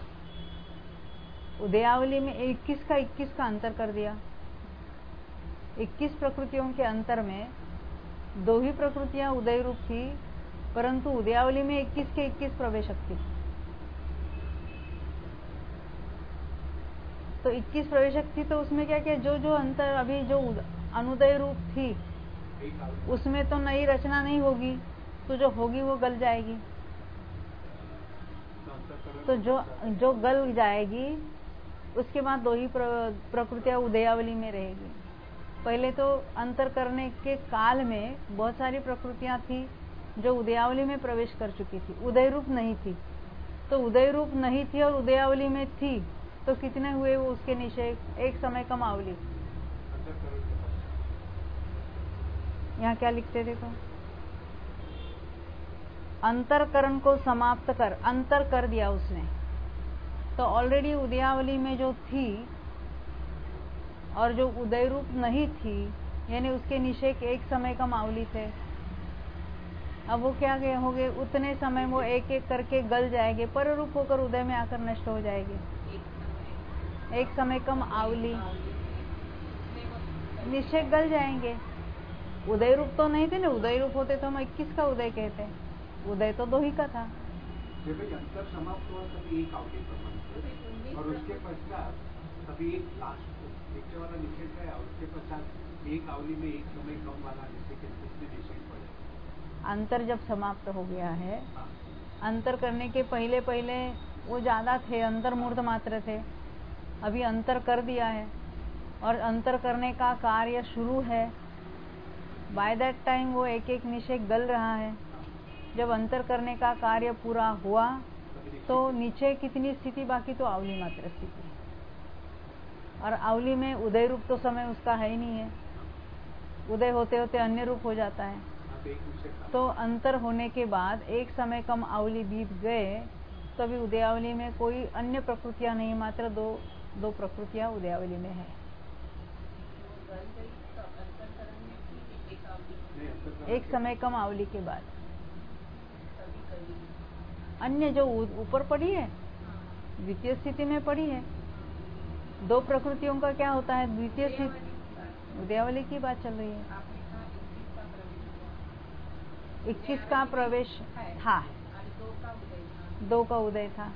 A: उदयावली में 21 का अंतर कर दिया। 21 प्रकृतियों के अंतर में 2 ही प्रकृतियां उदय रूप थी, परंतु उदयावली में 21 के 21 प्रवेशक थी। तो 21 प्रवेशक थी, तो उसमें क्या किया, जो अंतर अभी जो अनुदय रूप थी उसमें तो नई रचना नहीं होगी, तो जो होगी वो गल जाएगी। तो जो गल जाएगी उसके बाद 2 ही प्रकृतियां उदयावली में रहेगी। पहले तो अंतर करने के काल में बहुत सारी प्रकृतियां थी जो उदयावली में प्रवेश कर चुकी थी, उदय रूप नहीं थी। तो उदय रूप नहीं थी और उदयावली में थी, तो कितने हुए वो उसके निश्चय? एक समय कम आवली। यहाँ क्या लिखते देखो, अंतरकरण को समाप्त कर, अंतर कर दिया उसने। तो ऑलरेडी उदयावली में जो थी और जो उदय रूप नहीं थी, यानी उसके निषेक एक समय का मावली थे। अब वो क्या हो गए, उतने समय वो एक एक करके गल जाएंगे, पर रूप होकर उदय में आकर नष्ट हो जाएंगे। एक समय कम आवली निश्चय गल जाएंगे। उदय रूप तो नहीं थे ना, उदय रूप होते तो हम 21 का उदय कहते, उदय तो 2 ही का था।
B: अंतर समाप्त हुआ तभी एक आवली प्रमाण, और उसके पश्चात तभी एक लास्ट नीचे वाला निषेध है, और उसके पश्चात एक आवली में एक समय कम वाला निषेध पड़े।
A: अंतर जब समाप्त हो गया है, अंतर करने के पहले वो ज्यादा थे, अंतर मूर्त मात्र थे। अभी अंतर कर दिया है और अंतर करने का कार्य शुरू है। बाय दैट टाइम वो एक एक निषेध गल रहा है। जब अंतर करने का कार्य पूरा हुआ तो नीचे कितनी स्थिति बाकी? तो आवली मात्र स्थिति, और आवली में उदय रूप तो समय उसका है ही नहीं है, उदय होते होते अन्य रूप हो जाता है। तो अंतर होने के बाद एक समय कम आवली बीत गए, तो अभी उदयावली में कोई अन्य प्रकृतियां नहीं, मात्र दो प्रकृतियां उदयावली में है। एक समय कम आवली के बाद अन्य जो ऊपर पड़ी है, द्वितीय स्थिति में पड़ी है। 2 प्रकृतियों का क्या होता है? द्वितीय स्थिति, उदयावली की बात चल रही है। 21 का प्रवेश था, 2 का उदय था।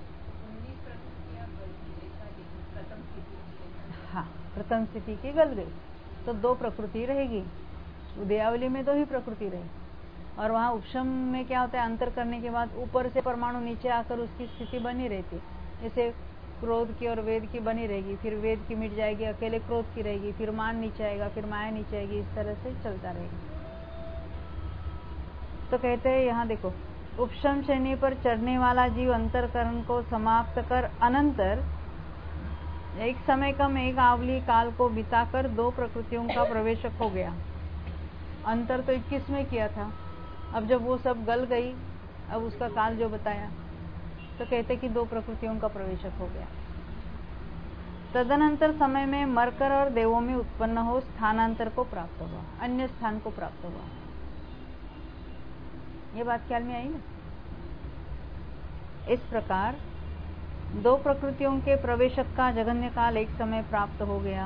A: हाँ, प्रथम स्थिति की गल गई, तो 2 प्रकृति रहेगी। उदयावली में 2 ही प्रकृति रही, और वहां उपशम में क्या होता है, अंतर करने के बाद ऊपर से परमाणु नीचे आकर उसकी स्थिति बनी रहती। जैसे क्रोध की और वेद की बनी रहेगी, फिर वेद की मिट जाएगी, अकेले क्रोध की रहेगी, फिर मान नीचे आएगा, फिर माया नीचे आएगी, इस तरह से चलता रहेगा। तो कहते हैं यहाँ देखो, उपशम श्रेणी पर चढ़ने वाला जीव अंतरकरण को समाप्त कर अनंतर एक समय कम एक आवली काल को बिताकर 2 प्रकृतियों का प्रवेशक हो गया। अंतर तो 21 में किया था, अब जब वो सब गल गई, अब उसका काल जो बताया, तो कहते कि 2 प्रकृतियों का प्रवेशक हो गया। तदनंतर समय में मरकर और देवों में उत्पन्न हो स्थानांतर को प्राप्त हुआ, अन्य स्थान को प्राप्त हुआ। ये बात ख्याल में आई ना? इस प्रकार 2 प्रकृतियों के प्रवेशक का जघन्य काल एक समय प्राप्त हो गया।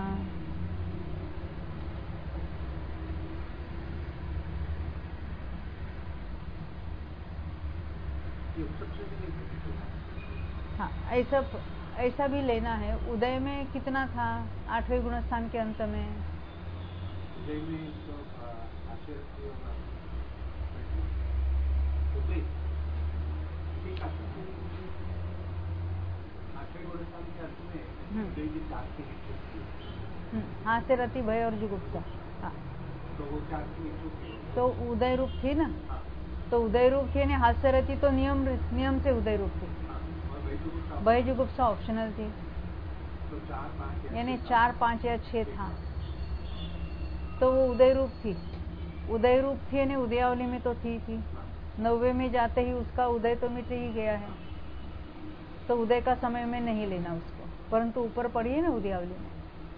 A: हाँ, ऐसा भी लेना है। उदय में कितना था? 8वें गुणस्थान के अंत में
B: उदय में तो
A: हास्य रति भय और जुगुप्सा। हाँ, तो उदय रूप थी ना, तो उदय रूप थी ना, हास्य रति तो नियम से उदय रूप थी, भय जुगुप्सा ऑप्शनल थी।
B: तो 4, 5
A: यानी 4, 5 या 6 था, तो वो उदय रूप थी। उदय रूप थी यानी उदयावली में तो थी। 90 में जाते ही उसका उदय तो मिट ही गया है, तो उदय का समय में नहीं लेना उसको, परंतु ऊपर पड़ी है ना उदयावली में।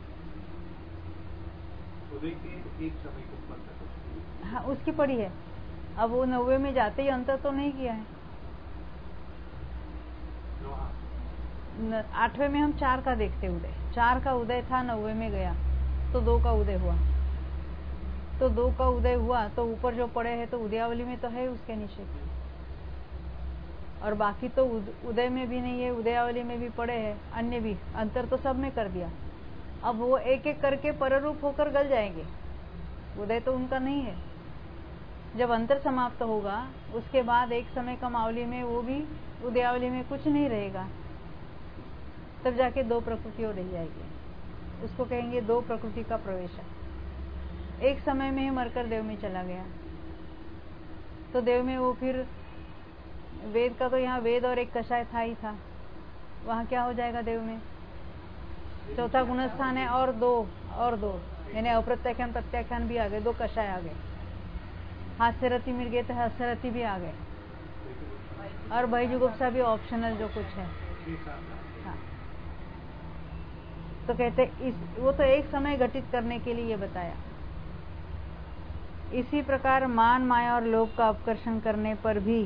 B: उदय के एक समय के ऊपर तक
A: हाँ, उसकी पड़ी है। अब वो 90 में जाते ही अंतर तो नहीं किया है। 8वें में हम 4 का देखते उदय, 4 का उदय था, 90 में गया तो 2 का उदय हुआ। तो 2 का उदय हुआ तो ऊपर जो पड़े हैं तो उदयावली में तो है उसके नीचे, और बाकी तो उदय में भी नहीं है, उदयावली में भी पड़े हैं, अन्य भी, अंतर तो सब में कर दिया। अब वो एक एक करके पररूप होकर गल जाएंगे, उदय तो उनका नहीं है। जब अंतर समाप्त होगा उसके बाद एक समय का मावली में वो भी उदयावली में कुछ नहीं रहेगा, तब जाके 2 प्रकृतियां रह जाएगी। उसको कहेंगे 2 प्रकृति का प्रवेश। एक समय में ही मरकर देव में चला गया, तो देव में वो फिर वेद का, तो यहाँ वेद और एक कषाय था ही था, वहाँ क्या हो जाएगा देव में? चौथा गुणस्थान है और दो यानी अप्रत्याख्यान प्रत्याख्यान भी आ गए, 2 कषाय आ गए, हास्य रति मिल गए तो हास्य रति भी आ गए, और भयजुगुप्सा भी ऑप्शनल जो कुछ है। हाँ, तो कहते वो तो एक समय घटित करने के लिए ये बताया। इसी प्रकार मान, माया और लोभ का अपकर्षण करने पर भी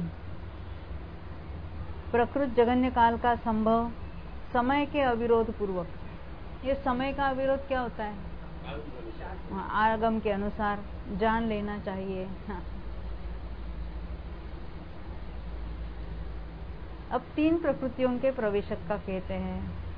A: प्रकृत जगन्य काल का संभव समय के अविरोध पूर्वक, ये समय का अविरोध क्या होता है? आगम के अनुसार जान लेना चाहिए। हाँ। अब 3 प्रकृतियों के प्रवेशक का कहते हैं।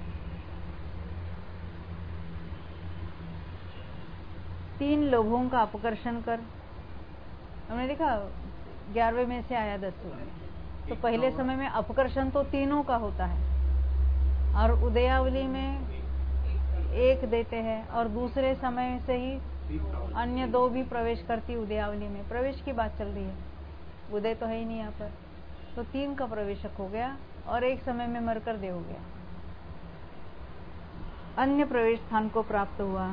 A: तीन लोभों का अपकर्षण कर, हमने देखा 11वें में से आया 10वें में, तो पहले समय में अपकर्षण तो तीनों का होता है, और उदयावली में 1 देते हैं, और दूसरे समय से ही अन्य 2 भी प्रवेश करती उदयावली में। प्रवेश की बात चल रही है, उदय तो है ही नहीं यहाँ पर, तो 3 का प्रवेशक हो गया, और एक समय में मरकर दे हो गया, अन्य प्रवेश स्थान को प्राप्त हुआ।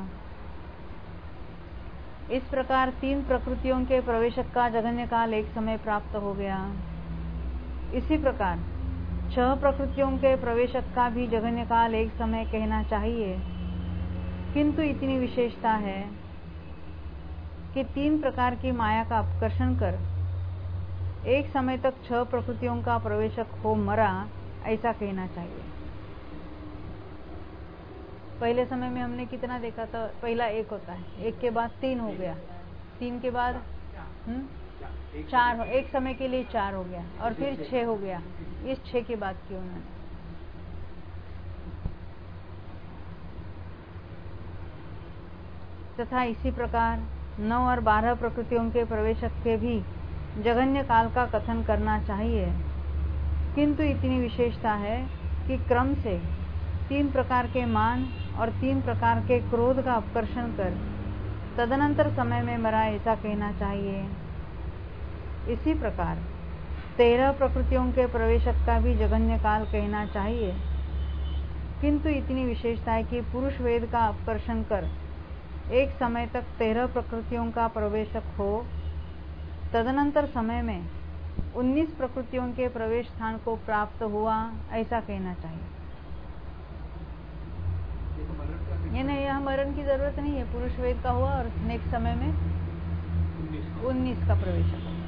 A: इस प्रकार 3 प्रकृतियों के प्रवेशक का जगन्य काल एक समय प्राप्त हो गया। इसी प्रकार 6 प्रकृतियों के प्रवेशक का भी जगन्य काल एक समय कहना चाहिए, किंतु इतनी विशेषता है कि 3 प्रकार की माया का अपकर्षण कर एक समय तक 6 प्रकृतियों का प्रवेशक हो मरा, ऐसा कहना चाहिए। पहले समय में हमने कितना देखा था? पहला 1 होता है, 1 के बाद 3 हो गया, 3 के बाद 4, एक समय के लिए 4 हो गया, और फिर 6 हो गया। इस 6 की बात की उन्होंने। तथा इसी प्रकार 9 और 12 प्रकृतियों के प्रवेशक के भी जगन्य काल का कथन करना चाहिए, किंतु इतनी विशेषता है कि क्रम से 3 प्रकार के मान और 3 प्रकार के क्रोध का अपकर्षण कर तदनंतर समय में मरा, ऐसा कहना चाहिए। इसी प्रकार 13 प्रकृतियों के प्रवेशक का भी जगन्य काल कहना चाहिए, किंतु इतनी विशेषता है कि पुरुष वेद का अपकर्षण कर एक समय तक 13 प्रकृतियों का प्रवेशक हो, तदनंतर समय में 19 प्रकृतियों के प्रवेश स्थान को प्राप्त हुआ, ऐसा कहना चाहिए। ये नहीं, यहाँ मरण की जरूरत नहीं है, पुरुष वेद का हुआ और नेक्स्ट समय में 19 का प्रवेशक होगा।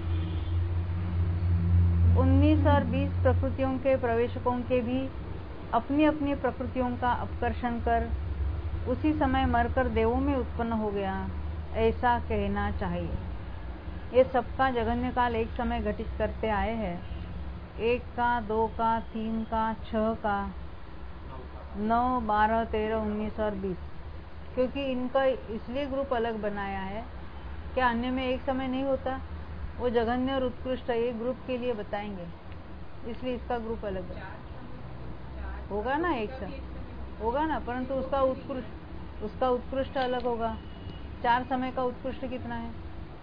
A: 19 और 20 प्रकृतियों के प्रवेशकों के भी अपनी अपनी प्रकृतियों का अपकर्षण कर उसी समय मरकर देवों में उत्पन्न हो गया, ऐसा कहना चाहिए। ये सबका जगन्य काल एक समय घटित करते आए हैं, 1 का, 2 का, 3 का, 6 का, 9, 12, 13, 19 और 20, क्योंकि इनका इसलिए ग्रुप अलग बनाया है, क्या अन्य में एक समय नहीं होता? वो जघन्य और उत्कृष्ट ये ग्रुप के लिए बताएंगे, इसलिए इसका ग्रुप अलग होगा ना, एक समय होगा ना, परंतु उसका उत्कृष्ट अलग होगा। 4 समय का उत्कृष्ट कितना है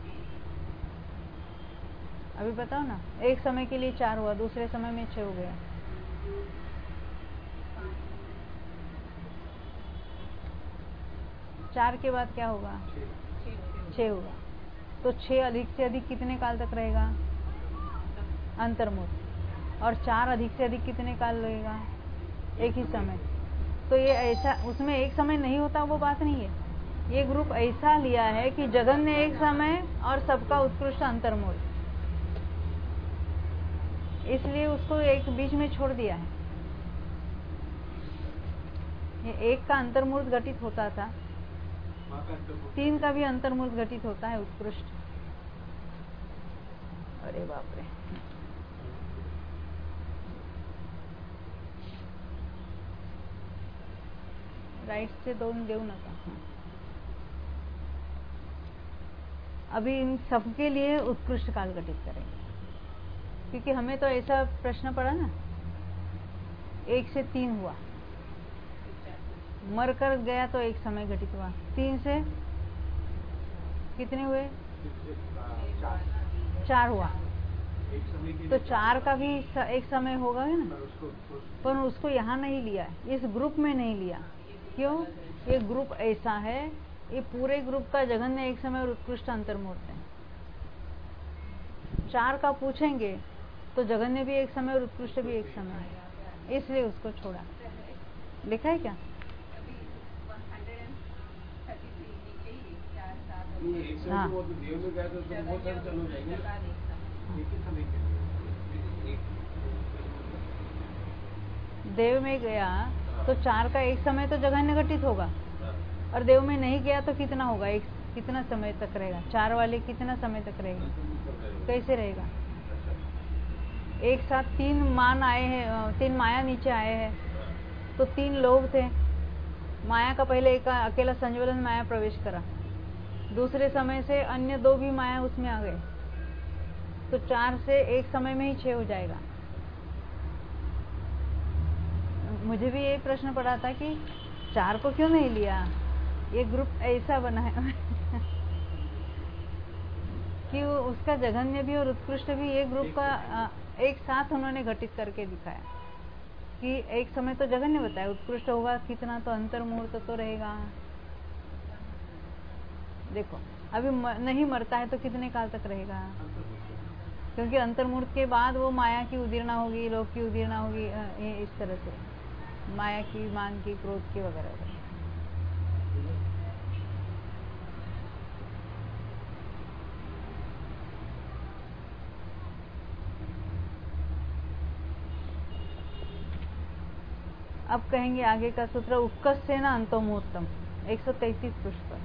A: अभी बताओ ना? एक समय के लिए 4 हुआ, दूसरे समय में 6 हो गया। 4 के बाद क्या होगा? 6 होगा। तो 6 अधिक से अधिक कितने काल तक रहेगा? अंतर्मुख। और 4 अधिक से अधिक कितने काल रहेगा? एक ही समय। तो ये ऐसा, उसमें एक समय नहीं होता वो बात नहीं है। ये ग्रुप ऐसा लिया है कि जगन ने एक समय और सबका उत्कृष्ट अंतर्मूर्त, इसलिए उसको एक बीच में छोड़ दिया है। ये एक का अंतर्मूर्त घटित होता था, 3 का भी अंतर्मूर्त घटित होता है उत्कृष्ट। अरे बाप रे, राइट से दोन देऊ नका। अभी इन सबके लिए उत्कृष्ट काल घटित करेंगे, क्योंकि हमें तो ऐसा प्रश्न पड़ा ना, 1 से 3 हुआ, मर कर गया तो एक समय घटित हुआ, 3 से कितने हुए? 4 हुआ। तो 4 का भी एक समय होगा ना, पर उसको यहाँ नहीं लिया, इस ग्रुप में नहीं लिया। क्यों? ये ग्रुप ऐसा है, ये पूरे ग्रुप का जगन ने एक समय और उत्कृष्ट अंतर्मूर्त है। 4 का पूछेंगे तो जगन ने भी एक समय और उत्कृष्ट भी एक समय है, इसलिए उसको छोड़ा। लिखा है क्या? हाँ, देव में गया तो 4 का एक समय तो जगन ने घटित होगा, और देव में नहीं गया तो कितना होगा? एक कितना समय तक रहेगा? 4 वाले कितना समय तक रहेगा? कैसे रहेगा? एक साथ 3 मान आए हैं, 3 माया नीचे आए हैं, तो 3 लोग थे। माया का पहले एक अकेला संज्वलन माया प्रवेश करा, दूसरे समय से अन्य 2 भी माया उसमें आ गए, तो 4 से एक समय में ही 6 हो जाएगा। मुझे भी यही प्रश्न पड़ा था कि 4 को क्यों नहीं लिया? ये ग्रुप ऐसा बना है कि वो उसका जघन्य भी और उत्कृष्ट भी ये ग्रुप का एक साथ उन्होंने घटित करके दिखाया कि एक समय तो जघन्य बताया, उत्कृष्ट होगा कितना, तो अंतर्मुहूर्त तो रहेगा। देखो अभी नहीं मरता है तो कितने काल तक रहेगा? क्योंकि अंतर्मुहूर्त के बाद वो माया की उदीर्णा होगी, लोक की उदीर्णा होगी, इस तरह से माया की, मान की, क्रोध की वगैरह। अब कहेंगे आगे का सूत्र, उत्कर्षेण अंतोमुहूर्तम, 133 पृष्ठ पर।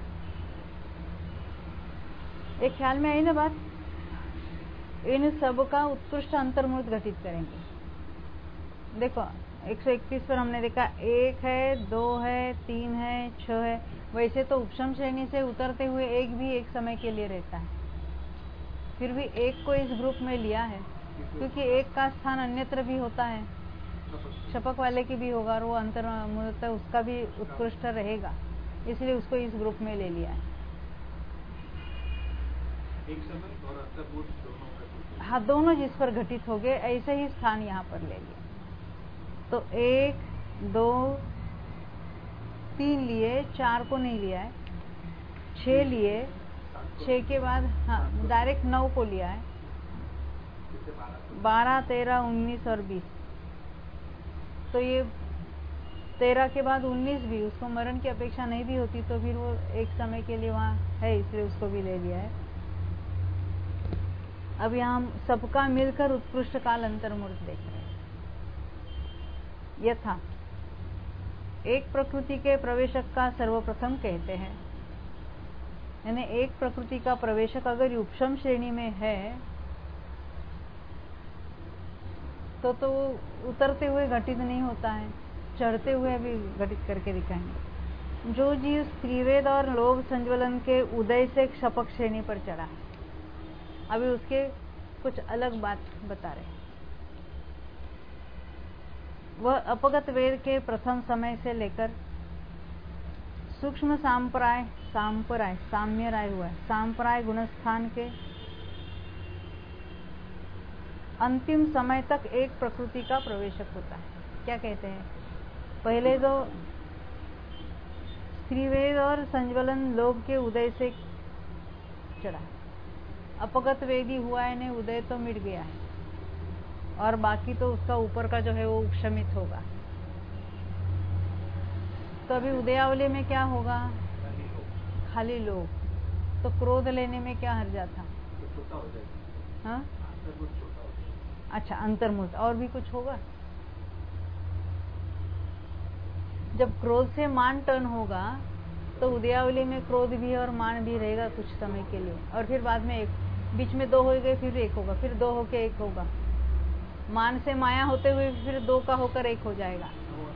A: एक ख्याल में आई ना बात? इन सब का उत्कृष्ट अंतर्मुहूर्त घटित करेंगे। देखो 131 पर हमने देखा 1 है, 2 है, 3 है, 6 है। वैसे तो उपशम श्रेणी से उतरते हुए एक भी एक समय के लिए रहता है, फिर भी एक को इस ग्रुप में लिया है क्योंकि एक का स्थान अन्यत्र भी होता है, शपक वाले की भी होगा और वो अंतर्मुहूर्त उसका भी उत्कृष्ट रहेगा, इसलिए उसको इस ग्रुप में ले लिया है।
B: एक समय और अंतर्मुहूर्त दोनों,
A: हाँ दोनों जिस पर घटित हो गए ऐसे ही स्थान यहाँ पर ले लिया। तो 1, 2, 3 लिए, 4 को नहीं लिया है, 6 लिए, 6 के बाद हाँ डायरेक्ट 9 को लिया है, 12, 13, 19 और 20। तो ये 13 के बाद 19 भी, उसको मरण की अपेक्षा नहीं भी होती तो फिर वो एक समय के लिए वहाँ है, इसलिए उसको भी ले लिया है। अब यहाँ हम सबका मिलकर उत्कृष्ट काल अंतर्मुहूर्त देख रहे हैं। यथा एक प्रकृति के प्रवेशक का सर्वप्रथम कहते हैं, यानी एक प्रकृति का प्रवेशक अगर उपशम श्रेणी में है तो उतरते हुए घटित नहीं होता है, चढ़ते हुए भी घटित करके दिखाएंगे। जो जीव स्त्रीवेद और लोभ संज्वलन के उदय से शपक श्रेणी पर चढ़ा है, अभी उसके कुछ अलग बात बता रहे हैं। वह अपगत वेद के प्रथम समय से लेकर सूक्ष्म साम्य राय हुआ है, सांप्राय गुणस्थान के अंतिम समय तक एक प्रकृति का प्रवेशक होता है। क्या कहते हैं? पहले तो स्त्रीवेद और संज्वलन लोभ के उदय से चढ़ा। अपगत वेदी हुआ है नहीं, उदय तो मिट गया है, और बाकी तो उसका ऊपर का जो है वो उपशमित होगा। तो अभी उदयावली में क्या होगा? खाली लोभ। तो क्रोध लेने में क्या हर्जा था? हाँ, अच्छा, अंतर्मुक्त। और भी कुछ होगा? जब क्रोध से मान टर्न होगा तो उदयावली में क्रोध भी और मान भी रहेगा कुछ समय के लिए, और फिर बाद में एक, बीच में दो हो गए, फिर एक होगा, फिर दो होके एक होगा। मान से माया होते हुए फिर दो का होकर एक हो जाएगा।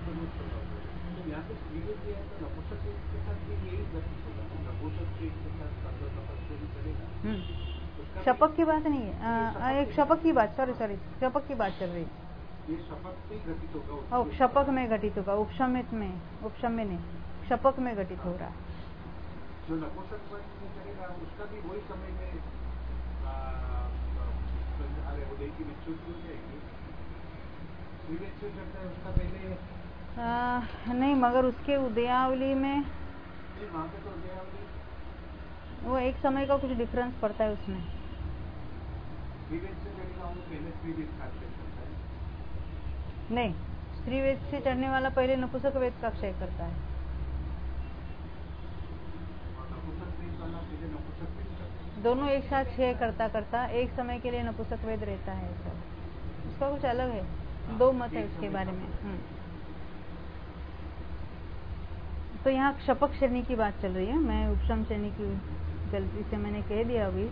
A: शपथ की बात नहीं है, एक शपथ की बात, सॉरी शपथ की बात चल रही है।
B: ये शपथ में घटित होगा,
A: शपथ में घटित होगा, उपशमित में, उपशम्य नहीं, शपथ में घटित हो रहा है।
B: जो नपुंसक में चलेगा उसका भी वही समय में उदय की विच्युति हो जाएगी। चलता है उसका पहले
A: नहीं, मगर उसके उदयावली में
B: वहाँ पे तो उदयावली
A: वो एक समय का कुछ डिफरेंस पड़ता है उसमें। नहीं, स्त्रीवेद से चढ़ने वाला पहले नपुंसक वेद का क्षय करता है। दोनों एक साथ क्षय करता करता एक समय के लिए नपुंसक वेद रहता है। सब उसका कुछ अलग है, दो मत है उसके बारे में। तो यहाँ शपथ श्रेणी की बात चल रही है, मैं उपशम श्रेणी की गलती से मैंने कह दिया अभी।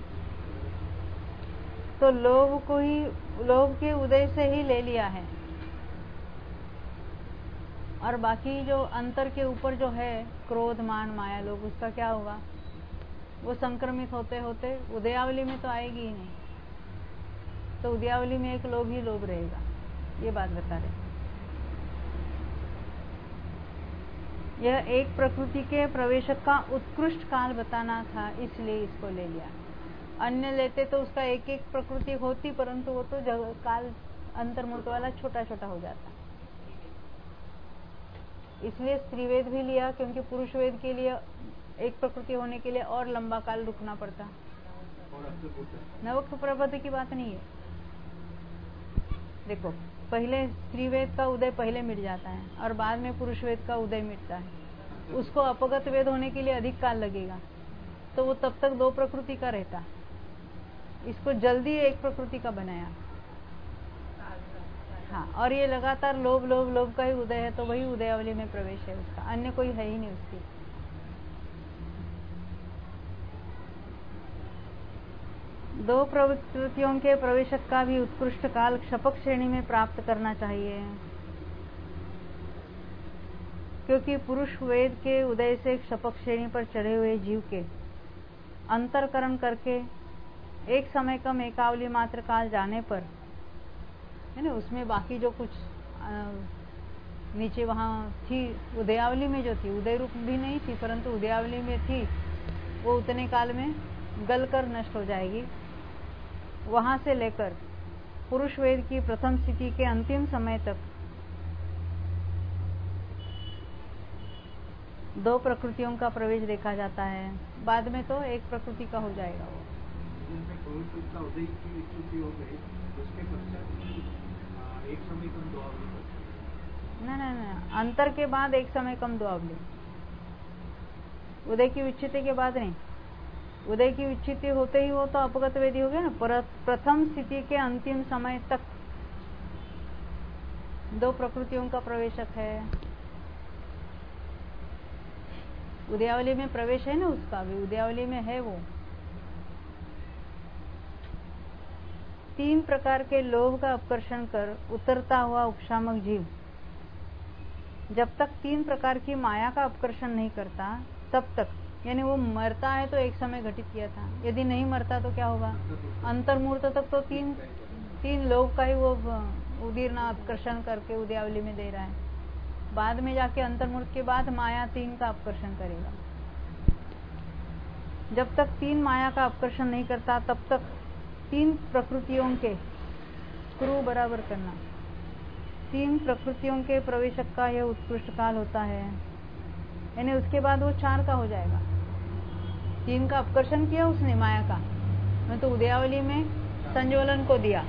A: तो लोभ को ही, लोभ के उदय से ही ले लिया है, और बाकी जो अंतर के ऊपर जो है क्रोध मान माया लोभ, उसका क्या होगा? वो संक्रमित होते होते उदयावली में तो आएगी ही नहीं। तो उदयावली में एक लोभ ही लोभ रहेगा, ये बात बता रहे। यह एक प्रकृति के प्रवेशक का उत्कृष्ट काल बताना था, इसलिए इसको ले लिया। अन्य लेते तो उसका एक एक प्रकृति होती, परंतु वो तो काल अंतर्मुक्त वाला छोटा छोटा हो जाता। इसलिए स्त्रीवेद भी लिया, क्योंकि पुरुष वेद के लिए एक प्रकृति होने के लिए और लंबा काल रुकना पड़ता। नवक प्रबंध की बात नहीं है। देखो, पहले स्त्रीवेद का उदय पहले मिट जाता है, और बाद में पुरुष वेद का उदय मिटता है। उसको अपगत वेद होने के लिए अधिक काल लगेगा, तो वो तब तक दो प्रकृति का रहता। इसको जल्दी एक प्रकृति का बनाया। हाँ, और ये लगातार लोभ लोभ लोभ का ही उदय है, तो वही उदयावली में प्रवेश है उसका, अन्य कोई है ही नहीं उसकी। दो प्रवृत्तियों के प्रवेशक का भी उत्कृष्ट काल क्षपक श्रेणी में प्राप्त करना चाहिए, क्योंकि पुरुष वेद के उदय से क्षपक श्रेणी पर चढ़े हुए जीव के अंतरकरण करके एक समय कम एकावली मात्र काल जाने पर, है ना, उसमें बाकी जो कुछ नीचे वहाँ थी उदयावली में जो थी, उदय रूप भी नहीं थी परंतु उदयावली में थी, वो उतने काल में गलकर नष्ट हो जाएगी। वहां से लेकर पुरुष वेद की प्रथम स्थिति के अंतिम समय तक दो प्रकृतियों का प्रवेश देखा जाता है, बाद में तो एक प्रकृति का हो जाएगा। वो ना, अंतर के बाद एक समय कम दुआवली, उदय की विच्छित्ति के बाद नहीं। उदय की विच्छित्ति होते ही वो तो अपगत वेदी हो गया ना। प्रथम स्थिति के अंतिम समय तक दो प्रकृतियों का प्रवेशक है। उदयावली में प्रवेश है ना उसका भी, उदयावली में है वो। तीन प्रकार के लोभ का अपकर्षण कर उतरता हुआ उपशामक जीव जब तक तीन प्रकार की माया का अपकर्षण नहीं करता तब तक, यानी वो मरता है तो एक समय घटित किया था, यदि नहीं मरता तो क्या होगा? अंतर्मूर्त तक तो तीन लोभ का ही वो उदीर्णा अपकर्षण करके उदयावली में दे रहा है। बाद में जाके अंतर्मूर्त के बाद माया तीन का अपकर्षण करेगा। जब तक तीन माया का अपकर्षण नहीं करता तब तक तीन प्रकृतियों के क्रू बराबर करना, तीन प्रकृतियों के प्रवेशक का यह उत्कृष्ट काल होता है। यानी उसके बाद वो 4 का हो जाएगा। 3 का अपकर्षण किया उसने माया का, मैं तो उदयावली में संज्वलन को दिया।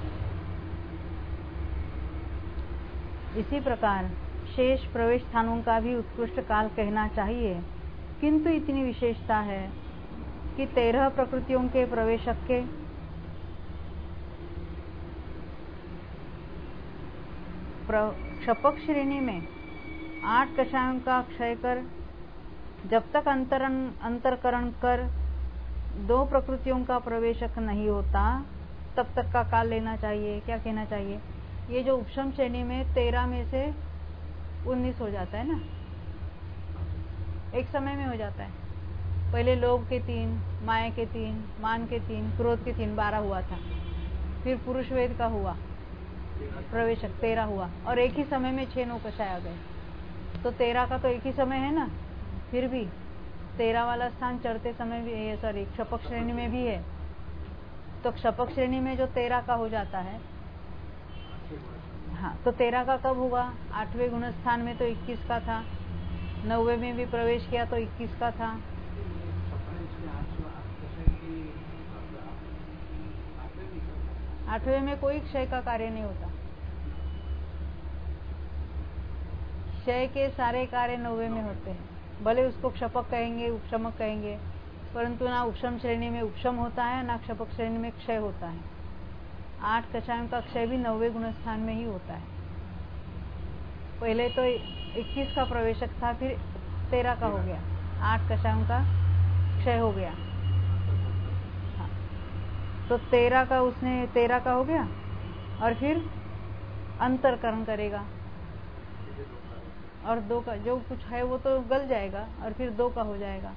A: इसी प्रकार शेष प्रवेश स्थानों का भी उत्कृष्ट काल कहना चाहिए, किंतु इतनी विशेषता है कि 13 प्रकृतियों के प्रवेशक के क्षपक श्रेणी में 8 कषायों का क्षय कर जब तक अंतरकरण कर 2 प्रकृतियों का प्रवेशक नहीं होता तब तक का काल लेना चाहिए। क्या कहना चाहिए? ये जो उपशम श्रेणी में 13 में से 19 हो जाता है ना, एक समय में हो जाता है। पहले लोभ के 3, माया के 3, मान के 3, क्रोध के 3, 12 हुआ था। फिर पुरुष वेद का हुआ प्रवेशक 13 हुआ, और एक ही समय में 6 कषाय आ गए। तो 13 का तो एक ही समय है ना, फिर भी 13 वाला स्थान चढ़ते समय भी है, सॉरी क्षपक श्रेणी में भी है। तो क्षपक श्रेणी में जो 13 का हो जाता है, हाँ, तो 13 का कब हुआ? 8वें गुण स्थान में तो 21 का था, 9वें में भी प्रवेश किया तो 21 का था। 8वें में कोई क्षय का कार्य नहीं होता, क्षय के सारे कार्य 9वें में होते हैं। भले उसको क्षपक कहेंगे, उपशमक कहेंगे, परंतु ना उपशम श्रेणी में उपशम होता है, ना क्षपक श्रेणी में क्षय होता है। 8 कषायों का क्षय भी 9वें गुण स्थान में ही होता है। पहले तो 21 का प्रवेशक था, फिर 13 का हो गया, 8 कषायों का क्षय हो गया। हाँ, तो 13 का उसने 13 का हो गया, और फिर अंतरकरण करेगा, और 2 का जो कुछ है वो तो गल जाएगा, और फिर 2 का हो जाएगा।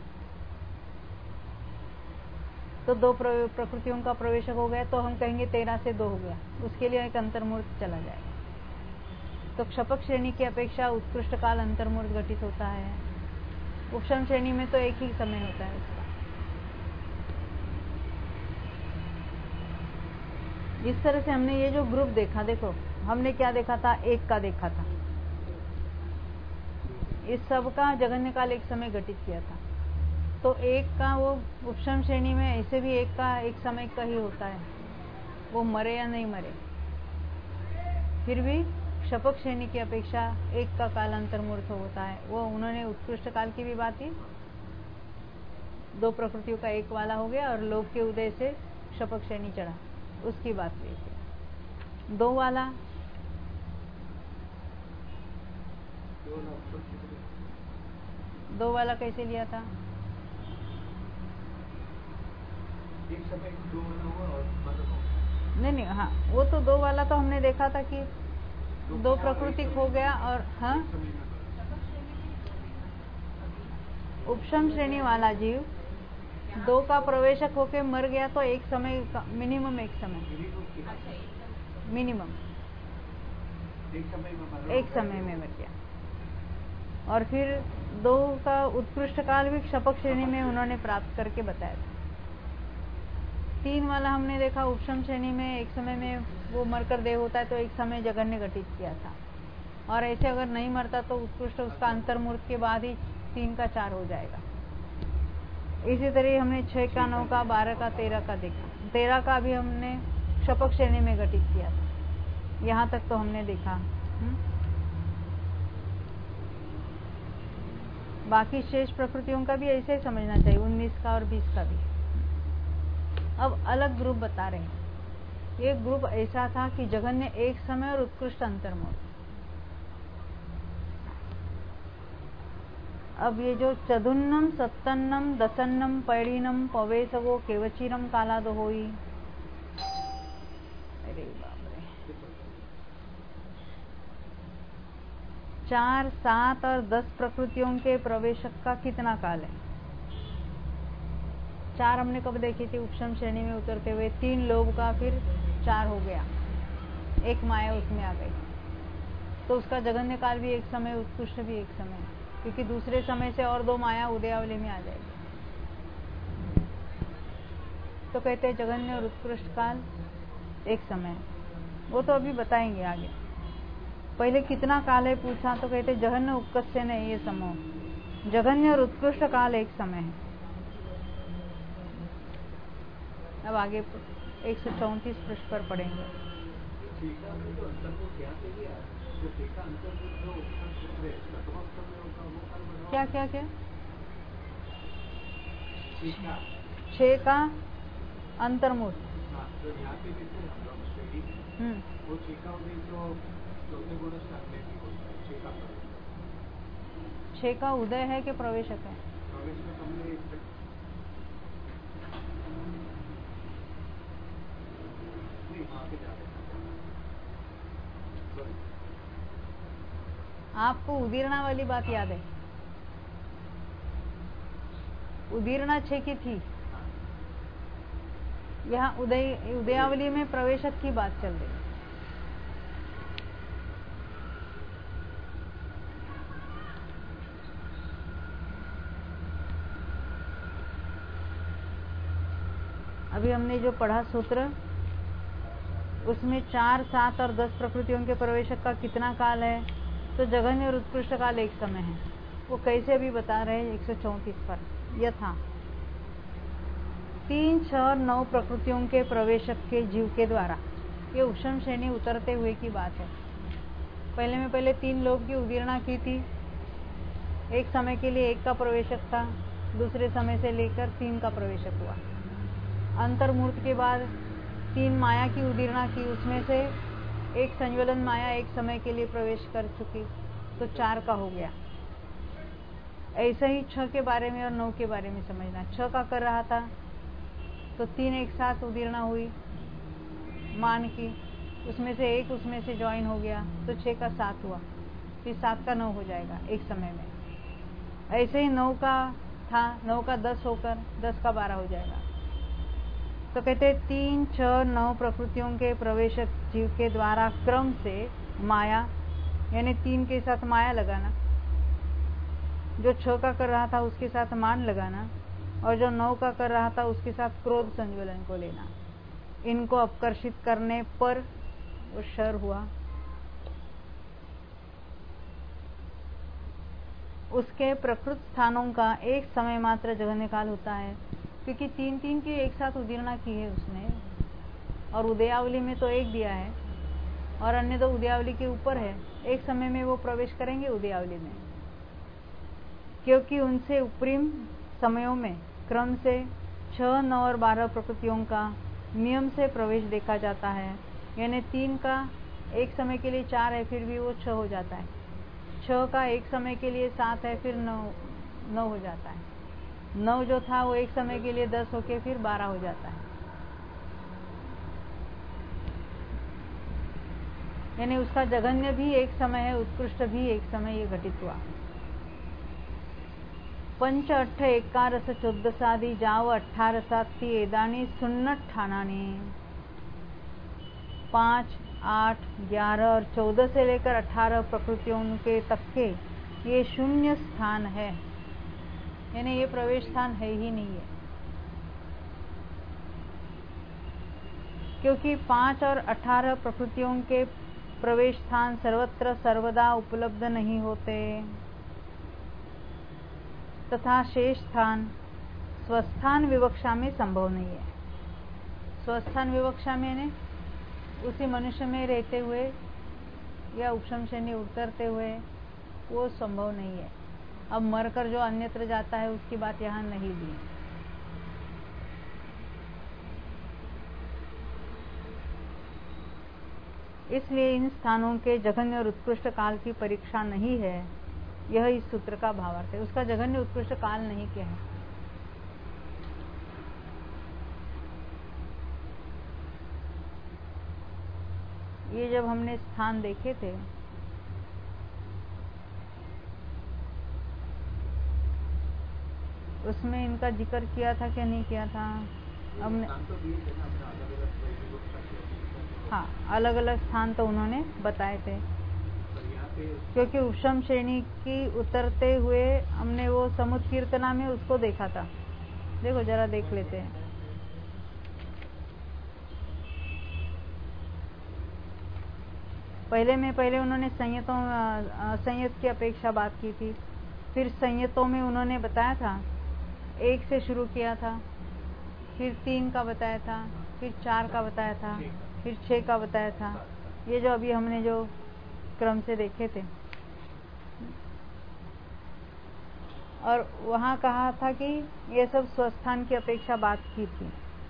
A: तो 2 प्रकृतियों का प्रवेशक हो गया, तो हम कहेंगे 13 से 2 हो गया, उसके लिए एक अंतर्मूर्त चला जाएगा। तो क्षपक श्रेणी की अपेक्षा उत्कृष्ट काल अंतर्मूर्त घटित होता है। उपशम श्रेणी में तो एक ही समय होता है उसका। इस तरह से हमने ये जो ग्रुप देखा, देखो हमने क्या देखा था, एक का देखा था, इस सब का जगन्य काल एक समय घटित किया था। तो एक का वो उपशम श्रेणी में ऐसे भी एक का एक समय का ही होता है, वो मरे या नहीं मरे, फिर भी क्षपक श्रेणी की अपेक्षा एक का काल अंतर्मूर्त होता है। वो उन्होंने उत्कृष्ट काल की भी बात की, 2 प्रकृतियों का एक वाला हो गया, और लोभ के उदय से क्षपक श्रेणी चढ़ा, उसकी बात की। 2 वाला कैसे लिया था?
B: एक समय 2 वाला हुआ और
A: नहीं, हाँ, वो तो 2 वाला तो हमने देखा था कि 2 प्राकृतिक हो गया, और हाँ, उपशम श्रेणी वाला जीव 2 का प्रवेशक होके मर गया तो एक समय का मिनिमम, एक समय में मर गया। और फिर 2 का उत्कृष्ट काल भी क्षपक श्रेणी में उन्होंने प्राप्त करके बताया था। 3 वाला हमने देखा उपशम श्रेणी में एक समय में वो मरकर देह होता है, तो एक समय जगन्य घटित किया था। और ऐसे अगर नहीं मरता तो उत्कृष्ट उसका अंतर्मूर्त के बाद ही 3 का 4 हो जाएगा। इसी तरह हमने 6 का 9 का 12 का 13 का देखा। 13 का भी हमने क्षपक श्रेणी में घटित किया था। यहाँ तक तो हमने देखा। बाकी शेष प्रकृतियों का भी ऐसे ही समझना चाहिए, 19 का और 20 का भी। अब अलग ग्रुप बता रहे हैं। एक ग्रुप ऐसा था कि जगन्य एक समय और उत्कृष्ट अंतर्मूर्त। अब ये जो चतुन्नम, सत्तन्नम, दसन्नम, पैड़ीनम, पवेसवो, केवचिरम कालादो होई, अरे बाप रे, 4, 7 और 10 प्रकृतियों के प्रवेशक का कितना काल है? 4 हमने कब देखी थी? उपशम श्रेणी में उतरते हुए 3 लोभ का, फिर 4 हो गया, एक माया उसमें आ गई, तो उसका जगन्य काल भी एक समय, उत्कृष्ट भी एक समय, क्योंकि दूसरे समय से और 2 माया उदयावली में आ जाएगी। तो कहते हैं जगन्य और उत्कृष्ट काल एक समय। वो तो अभी बताएंगे आगे। पहले कितना काल है पूछा तो कहते जघन्य उपकस्य नहीं ये समूह, जघन्य और उत्कृष्ट काल एक समय है। अब आगे 134 पृष्ठ पर पढ़ेंगे। क्या क्या क्या 6 का अंतर्मुख।
B: वो 6 का उदय जो चौथे गुण स्थान में भी होता है।
A: 6 का उदय है कि प्रवेशक है?
B: प्रवेश में तुमने नहीं वहाँ पे जा रहे
A: आपको उदीर्णा वाली बात याद है? उदीर्णा 6 की थी। यहाँ उदयावली में प्रवेशक की बात चल रही। अभी हमने जो पढ़ा सूत्र, उसमें 4, 7 और 10 प्रकृतियों के प्रवेशक का कितना काल है? तो जघन्य और उत्कृष्ट काल एक समय है। वो कैसे भी बता रहे हैं 134 पर। यथा 3, 6 और 9 प्रकृतियों के प्रवेशक के जीव के द्वारा, ये उपशम श्रेणी उतरते हुए की बात है। पहले 3 लोग की उदीर्णा की थी। एक समय के लिए 1 का प्रवेशक था, दूसरे समय से लेकर 3 का प्रवेशक हुआ। अंतर्मूर्त के बाद 3 माया की उदीर्णा की, उसमें से 1 संज्वलन माया एक समय के लिए प्रवेश कर चुकी, तो 4 का हो गया। ऐसे ही 6 के बारे में और 9 के बारे में समझना। 6 का कर रहा था तो 3 एक साथ उदीर्णा हुई मान की, उसमें से 1 उसमें से ज्वाइन हो गया, तो 6 का 7 हुआ, फिर 7 का 9 हो जाएगा एक समय में। ऐसे ही 9 का था, 9 का 10 होकर 10 का 12 हो जाएगा। तो कहते 3, 6, 9 प्रकृतियों के प्रवेशक जीव के द्वारा क्रम से माया, यानी 3 के साथ माया लगाना, जो 6 का कर रहा था उसके साथ मान लगाना, और जो 9 का कर रहा था उसके साथ क्रोध संज्वलन को लेना, इनको अपकर्षित करने पर वो शर हुआ। उसके प्रकृत स्थानों का एक समय मात्र जघन्य काल होता है, क्योंकि 3 की एक साथ उदीर्णा की है उसने, और उदयावली में तो 1 दिया है और अन्य तो उदयावली के ऊपर है। एक समय में वो प्रवेश करेंगे उदयावली में, क्योंकि उनसे उपरिम समयों में क्रम से 6, 9 और 12 प्रकृतियों का नियम से प्रवेश देखा जाता है। यानी 3 का एक समय के लिए 4 है, फिर भी वो 6 हो जाता है। 6 का एक समय के लिए 7 है, फिर 9 हो जाता है। 9 जो था वो एक समय के लिए 10 होके फिर 12 हो जाता है। यानी उसका जघन्य भी एक समय है, उत्कृष्ट भी एक समय ये घटित हुआ। 5, 8, 11, 14 जाव 18 ती एदानी सुन्नत ठानानी। 5, 8, 11 और 14 से लेकर 18 प्रकृतियों के तक के ये शून्य स्थान है, यानी ये प्रवेश स्थान है ही नहीं है, क्योंकि 5 और 18 प्रकृतियों के प्रवेश स्थान सर्वत्र सर्वदा उपलब्ध नहीं होते, तथा शेष स्थान स्वस्थान विवक्षा में संभव नहीं है। स्वस्थान विवक्षा में उसी मनुष्य में रहते हुए या उपशम श्रेणी उतरते हुए वो संभव नहीं है। अब मरकर जो अन्यत्र जाता है उसकी बात यहाँ नहीं दी। इसलिए इन स्थानों के जघन्य और उत्कृष्ट काल की परीक्षा नहीं है, यह इस सूत्र का भावार्थ है। उसका जघन्य उत्कृष्ट काल नहीं क्या है। ये जब हमने स्थान देखे थे, उसमें इनका जिक्र किया था क्या नहीं किया था हमने? हाँ, अलग अलग स्थान तो उन्होंने बताए थे, क्योंकि उपशम श्रेणी की उतरते हुए हमने वो समुद्र कीर्तना में उसको देखा था। देखो जरा देख लेते हैं। पहले उन्होंने संयत की अपेक्षा बात की थी। फिर संयतों में उन्होंने बताया था 1 से शुरू किया था, फिर 3 का बताया था, फिर 4 का बताया था, फिर 6 का बताया था। ये जो अभी हमने जो क्रम से देखे थे, और वहाँ कहा था कि ये सब स्वस्थान की अपेक्षा बात की थी।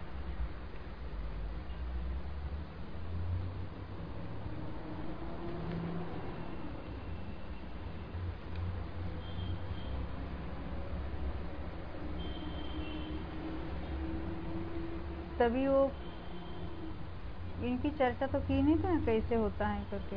A: तभी वो इनकी चर्चा तो की नहीं थी ना, कैसे होता है करके।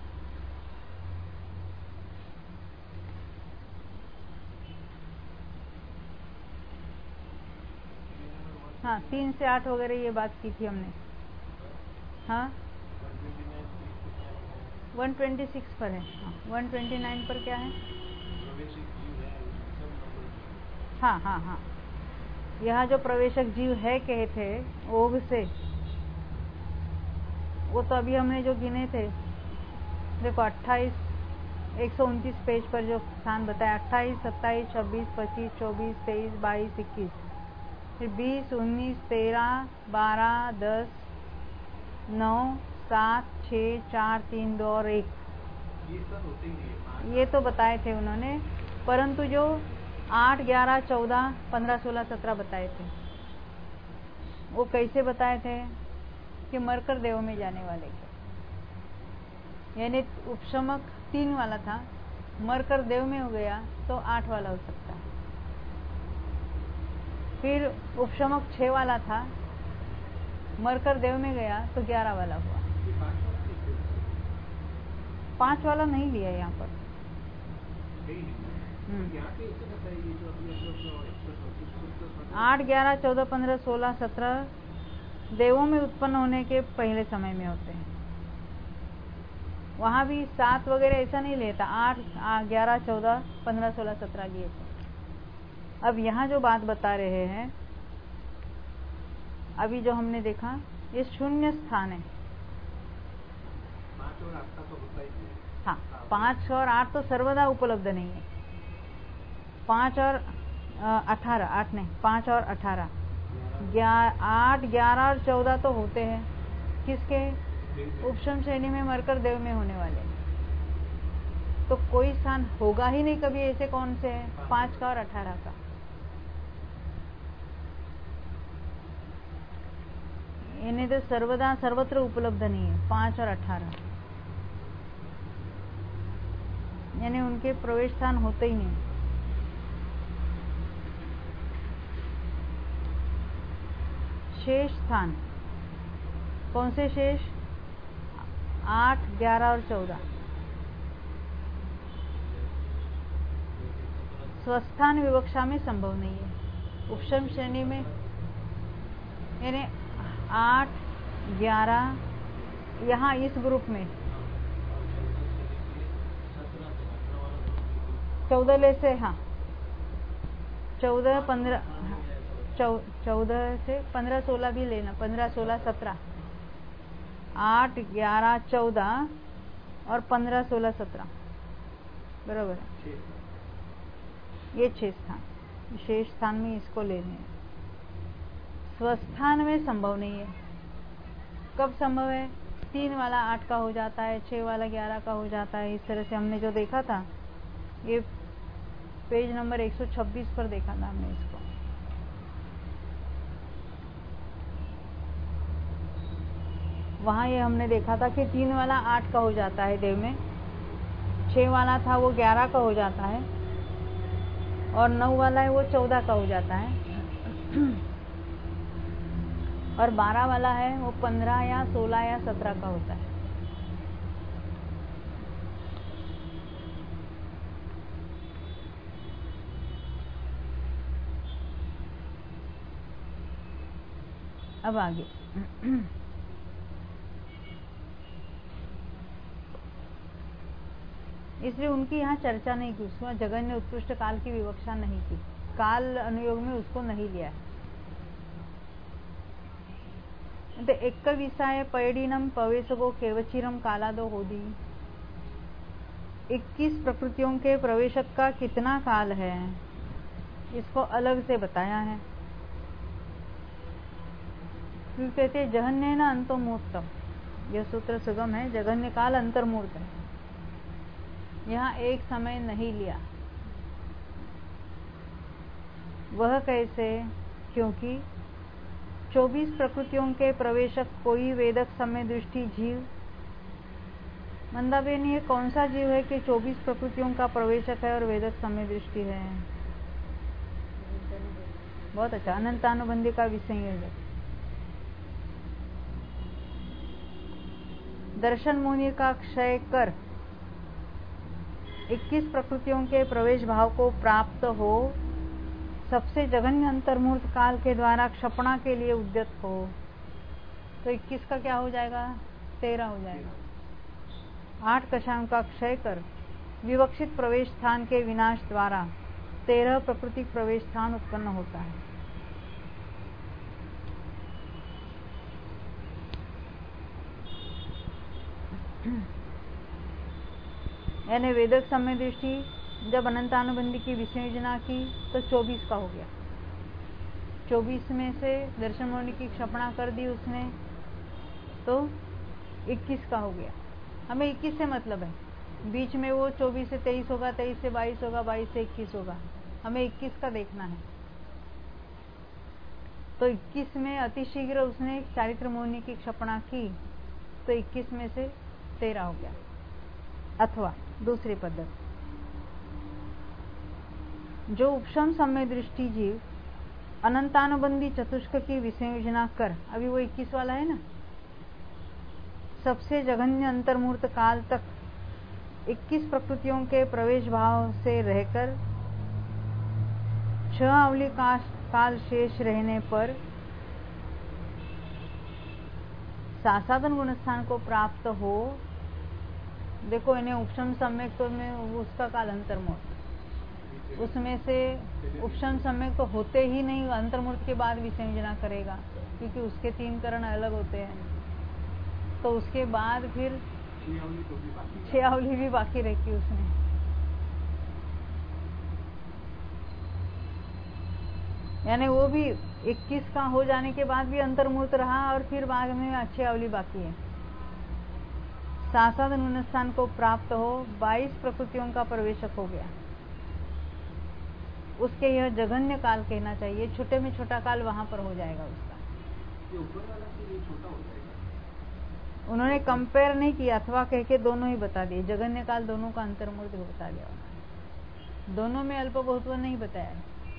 A: हाँ, 3 से 8 वगैरह ये बात की थी हमने। हाँ, 126 पर है। हाँ, 129 पर क्या है? हाँ हाँ हाँ, यहाँ जो प्रवेशक जीव है कहे थे ओघ से, वो तो अभी हमने जो गिने थे, देखो 28 129 पेज पर जो स्थान बताया, 28, 27, 26, 25, 24, 23, 22, 21, फिर 20, 19, 13, 12, 10, 9, 7, 6, 4, 3, 2 और 1, ये तो बताए थे उन्होंने। परंतु जो 8, 11, 14, 15, 16, 17 बताए थे, वो कैसे बताए थे कि मरकर देव में जाने वाले के, यानी उपशमक 3 वाला था, मरकर देव में हो गया तो 8 वाला हो सकता है। फिर उपशमक 6 वाला था, मरकर देव में गया तो 11 वाला हुआ। 5 वाला नहीं लिया यहाँ पर। 8, 11, 14, 15, 16, 17 देवों में उत्पन्न होने के पहले समय में होते हैं। वहाँ भी 7 वगैरह ऐसा नहीं लेता, 8, 11, 14, 15, 16, 17 लिए थे। अब यहाँ जो बात बता रहे हैं, अभी जो हमने देखा, ये शून्य स्थान है।
B: 5 और 8 तो होता ही नहीं।
A: हाँ, 5 और 8 तो सर्वदा उपलब्ध नहीं है। 5 और 18, 8 नहीं, 5 और 18, 8, 11 और 14 तो होते हैं किसके? उपशम श्रेणी में मरकर देव में होने वाले। तो कोई स्थान होगा ही नहीं कभी ऐसे, कौन से है? 5 का और 18 का। इन्हें तो सर्वदा सर्वत्र उपलब्ध नहीं है 5 और 18, यानी उनके प्रवेश स्थान होते ही नहीं। शेष स्थान कौन से शेष? 8, 11 और 14 स्वस्थान विवक्षा में संभव नहीं है। उपशम श्रेणी में यानी 8, 11 यहाँ इस ग्रुप में 14 ले से, हाँ 14, 15, 14 से 15, 16 भी लेना, 15, 16, 17, 8, 11, 14 और 15, 16, 17 बराबर है। ये 6 स्थान, शेष स्थान में इसको लेने हैं। स्वस्थान में संभव नहीं है। कब संभव है? 3 वाला 8 का हो जाता है, 6 वाला 11 का हो जाता है। इस तरह से हमने जो देखा था, ये पेज नंबर 126 पर देखा था हमने इसको। वहाँ ये हमने देखा था कि 3 वाला 8 का हो जाता है देव में, 6 वाला था वो 11 का हो जाता है, और 9 वाला है वो 14 का हो जाता है, और 12 वाला है वो 15 या 16 या 17 का होता है। अब आगे इसलिए उनकी यहाँ चर्चा नहीं की, उसमें जगन्य उत्कृष्ट काल की विवक्षा नहीं की, काल अनुयोग में उसको नहीं लिया है। तो एक विषय पैडीनम पवेशगो केवचिरम कालादो होदी, 21 प्रकृतियों के प्रवेशक का कितना काल है, इसको अलग से बताया है। फिर कहते हैं जघन्य न अंतर्मूर्तम, यह सूत्र सुगम है। जघन्य काल अंतर्मूर्त है, यहाँ एक समय नहीं लिया। वह कैसे? क्योंकि 24 प्रकृतियों के प्रवेशक कोई वेदक समय दृष्टि जीव, मंदाबेन ये कौन सा जीव है कि 24 प्रकृतियों का प्रवेशक है और वेदक समय दृष्टि है? बहुत अच्छा, अनंतानुबंधी का विसंयोजक। दर्शन मुनि का क्षय कर 21 प्रकृतियों के प्रवेश भाव को प्राप्त हो, सबसे जघन्य अंतर्मूर्त काल के द्वारा क्षपणा के लिए उद्यत हो, तो 21 का क्या हो जाएगा? 13 हो जाएगा। 8 कषायों का क्षय कर विवक्षित प्रवेश स्थान के विनाश द्वारा 13 प्रकृतिक प्रवेश स्थान उत्पन्न होता है। यानी वेदक समय दृष्टि जब अनंतानुबंधी की विसंयोजना की तो 24 का हो गया। 24 में से दर्शन मुनि की क्षपणा कर दी उसने तो 21 का हो गया। हमें 21 से मतलब है, बीच में वो 24 से 23 होगा, 23 से 22 होगा, 22 से 21 होगा, हमें 21 का देखना है। तो 21 में अतिशीघ्र उसने चारित्र मुनि की क्षपणा की तो 21 में से 13 हो गया। अथवा दूसरी पद्धति, जो उपशम समय दृष्टि जीव अनंतानुबंधी चतुष्क की विसंयोजना कर, अभी वो 21 वाला है ना, सबसे जघन्य अंतर्मूर्त काल तक 21 प्रकृतियों के प्रवेश भाव से रहकर 6 अवली काल शेष रहने पर सासादन गुणस्थान को प्राप्त हो। देखो इन्हें उपशम सम्यक तो में उसका काल अंतर्मूर्त, उसमें से उपशम सम्यक तो होते ही नहीं, अंतर्मूर्त के बाद विसंयोजना करेगा क्योंकि उसके 3 करण अलग होते हैं। तो उसके बाद फिर 6 अवली भी बाकी रखी उसने। यानी वो भी 21 का हो जाने के बाद भी अंतर्मूर्त रहा और फिर बाद में 6 अवली बाकी है। सासादन गुणस्थान को प्राप्त हो 22 प्रकृतियों का प्रवेशक हो गया। उसके यह जघन्य काल कहना चाहिए, छोटे में छोटा काल वहां पर हो जाएगा उसका।
B: ये ऊपर वाला तो ये छोटा हो जाएगा।
A: उन्होंने कंपेयर नहीं किया, अथवा कह के दोनों ही बता दिए। जघन्य काल दोनों का अंतर्मूर्त बता दिया उन्होंने, दोनों में अल्प बहुत्व नहीं बताया।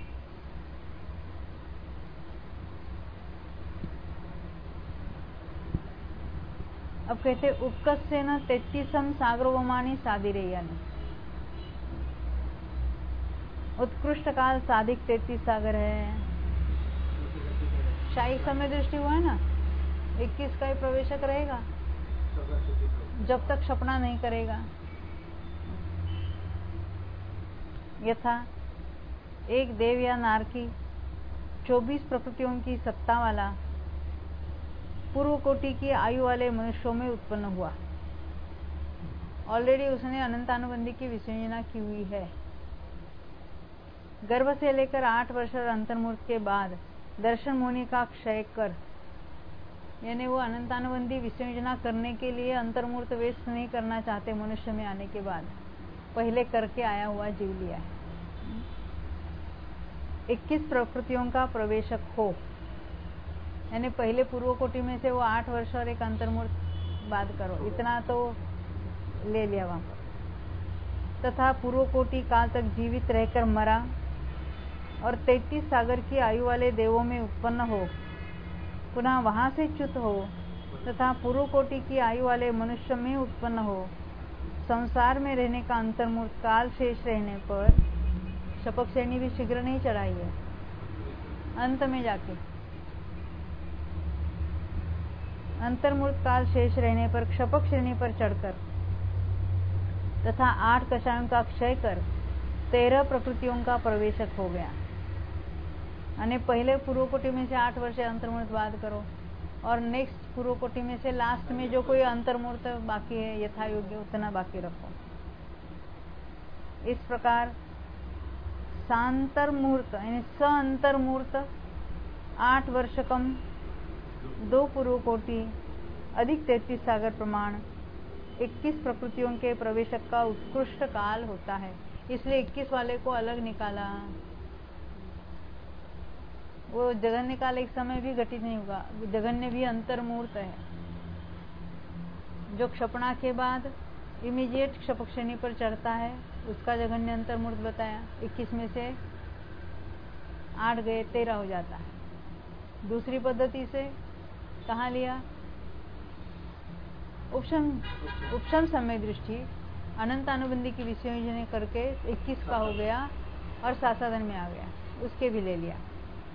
A: अब कहते उपकस्य न 33 सागरोवमानी सादिरेयन, उत्कृष्ट काल साधिक 33 सागर है। शाही समय दृष्टि हुआ है ना, 21 का ही प्रवेशक रहेगा जब तक क्षपणा नहीं करेगा। यथा एक देव या नार की 24 प्रकृतियों की सत्ता वाला पूर्व कोटि की आयु वाले मनुष्यों में उत्पन्न हुआ। ऑलरेडी उसने अनंतानुबंधी की विसंयोजना की हुई है। गर्भ से लेकर 8 वर्ष और अंतर्मूर्त के बाद दर्शन मुनि का क्षय कर, यानी वो अनंतानुबंधी विसंयोजना करने के लिए अंतर्मूर्त वेश नहीं करना चाहते, मनुष्य में आने के बाद पहले करके आया हुआ जीव लिया है। 21 प्रकृतियों का प्रवेशक हो, यानी पहले पूर्व कोटि में से वो 8 वर्ष और एक अंतर्मूर्त बाद करो, इतना तो ले लिया वहां पर। तथा पूर्व कोटि काल तक जीवित रहकर मरा और 33 सागर की आयु वाले देवों में उत्पन्न हो, पुनः वहां से च्युत हो, तथा पूर्व कोटि की आयु वाले मनुष्य में उत्पन्न हो, संसार में रहने का अंतर्मूर्त काल शेष रहने पर, शपक श्रेणी भी शीघ्र नहीं चढ़ाई है, अंत में जाके अंतर्मूर्त काल शेष रहने पर क्षपक श्रेणी पर चढ़कर तथा 8 कषायों का क्षय कर 13 प्रकृतियों का प्रवेशक हो गया। यानी पहले पूर्व कोटि में से 8 वर्ष अंतर्मूर्त बाद करो और नेक्स्ट पूर्व कोटि में से लास्ट में जो कोई अंतर्मूर्त बाकी है यथा योग्य उतना बाकी रखो। इस प्रकार सांतर्मुहूर्त यानी अंतर्मुहूर्त 8 वर्ष कम 2 पूर्व कोटि अधिक 33 सागर प्रमाण 21 प्रकृतियों के प्रवेशक का उत्कृष्ट काल होता है। इसलिए 21 वाले को अलग निकाला। वो जगन्य काल एक समय भी घटित नहीं होगा, जगन्य भी अंतर्मुहूर्त है। जो क्षपणा के बाद इमीडिएट क्षपक्षणी पर चढ़ता है उसका जगन्य अंतर्मुहूर्त बताया। 21 में से 8 गए 13 हो जाता है। दूसरी पद्धति से कहाँ लिया? उपशम समय दृष्टि अनंत अनुबंधी की विसंयोजन करके 21 का हो गया और सासाधन में आ गया, उसके भी ले लिया।